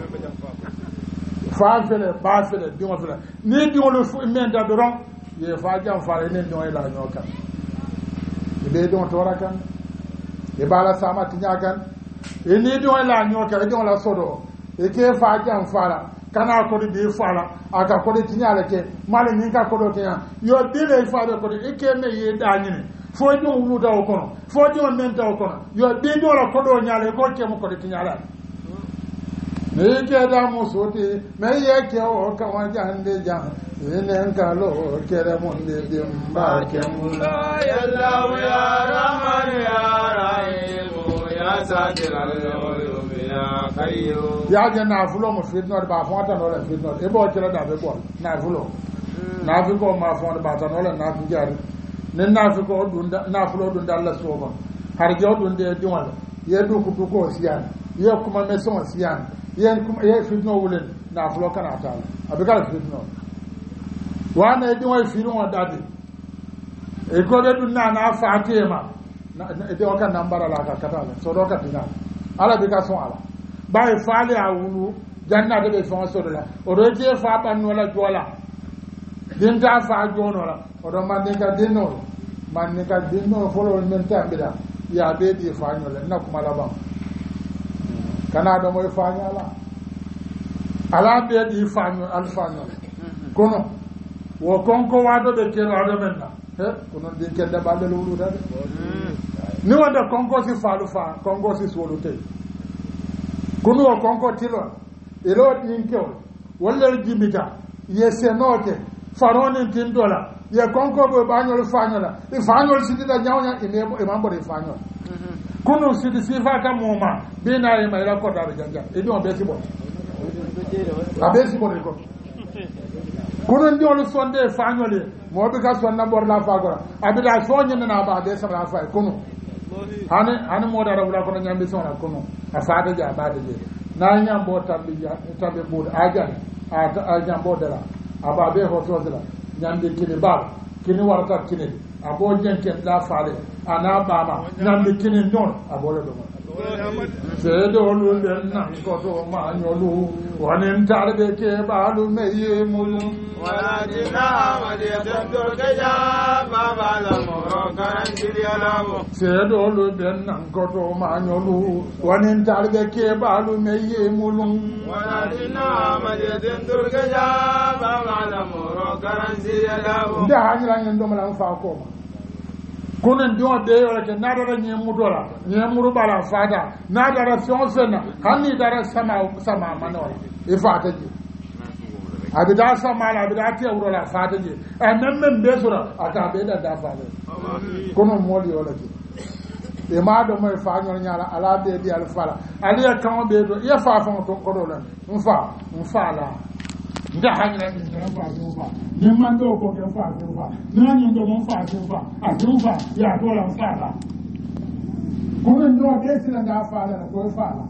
faa fele baa fele diŋo fele ni diŋolu menta doron ye faa jam faala enen diŋo e la ñoo kan e ɓe diŋo toora kan e baala sama tiña kan e ni diŋo e la ñoo kan e diŋo la sodo e ke faa jam faala kana kodi bi faala aka kodi tiñale ke mala ñin ka kodo keña yo bile faaɓe kodi e ke me ye dañini fo diŋo wuluta o kono fo diŋo menta o kono yo ɓe diŋo la kodo ñaale ko kemo kodi tiñala ni keda musuti me ye ke o kawa jande jan inen kalo kere munde dimba ke mulla ya Allah ya Rahman ya Rahim ya Satir al-Ulum ya Qayyum ya janna fulo mo fitno ba fonta no le fitno e bo kira da be bo na fulo na fi ko ma fonta ba tan wala na fi jar nen na fi ko dunda na fulo dunda Allah soba har jo dunde diwala ye du ku ko siyan ye kuma me son siyan yen kuma ye fitno wulen na fulo kana taala abikala fitno wana edi wa firu wa dadi e ko be dunna na fatima e de waka nambara la ka katala so do ka tina ala bi ka son ala bay faale a wulu janna de be son so de la o do je fa ban wala jola din ta fa jono la o do man ka dinno folo men tambira ya be di fa nyola na kuma la ban kana do moy fa nyala ala be di fa nyola al fa nyola kono wo konko waɗo ɓe keroaɗo men na he kono ɗin kedde ɓalle lowludade ni wonde konko si faalu fa konko si suolu tey kono o konko tilon elo ɗin kewol wallel jimbita ye senoke faronin tin dola ye konko ɓe ɓañol fañola i fañol sidiɗa ñawña imamboɗo i fañol kono sidi sifa kam moma binayima ila kotaɓe janjan e ɗum o ɓe siɓoto a ɓe siɓoto ko kono ndiolu sonde fañole moɓe ka sonna ɓorla fagora abida soñinana ba de samra fay kono hani modara wula kono ñambi sona kono a fata ja bade je na ñambo tambi ɓuuɗ ajani a ñambo dara aba ɓe hotosela ñambi kini bal kini warata kini a bo jenken la faale ana ɓama ñambi kini noon a bole ɗuma seedolu ɓen nan koto mañolu wonin tarɓe keɓalu meye mulu walatina amadi yatandor keja babala moro karantiri alamo seedolu ɓen nan koto mañolu wonin tarɓe keɓalu meye mulu walatina amadi yatandor keja babala moro karantiri alamo nde hañirañen ɗomalan fa koma kono ndiŋo ɓeyole ke naɗara ñemmutola ñemmuruɓala fata naɗara feŋo fenna hanni dara sama manola i fata je abida samala abida tewrola fata je e même men ɓesora aka ɓeɗa fale kono mooli yola ke e maɗo moye fañol ñala ala ɓeeɗi al fala aliya kaŋo ɓeeɗo iya fa faŋo to koɗolen n fala nda hañira ɗin kene fasin fa nin mande o ko ken fasin fa nina ñin ɗo mon fasin fa a sin fa ya tolan fala kono ndo ɓe sila nda falana koye fala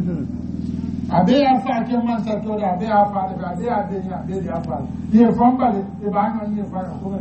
a ɓe ya fa ke man sartoɗe a ɓe ya faɗe ɓe a ɓe ya deñi a ɓeɗi ya fala ye fambale e ɓa ñon ye faya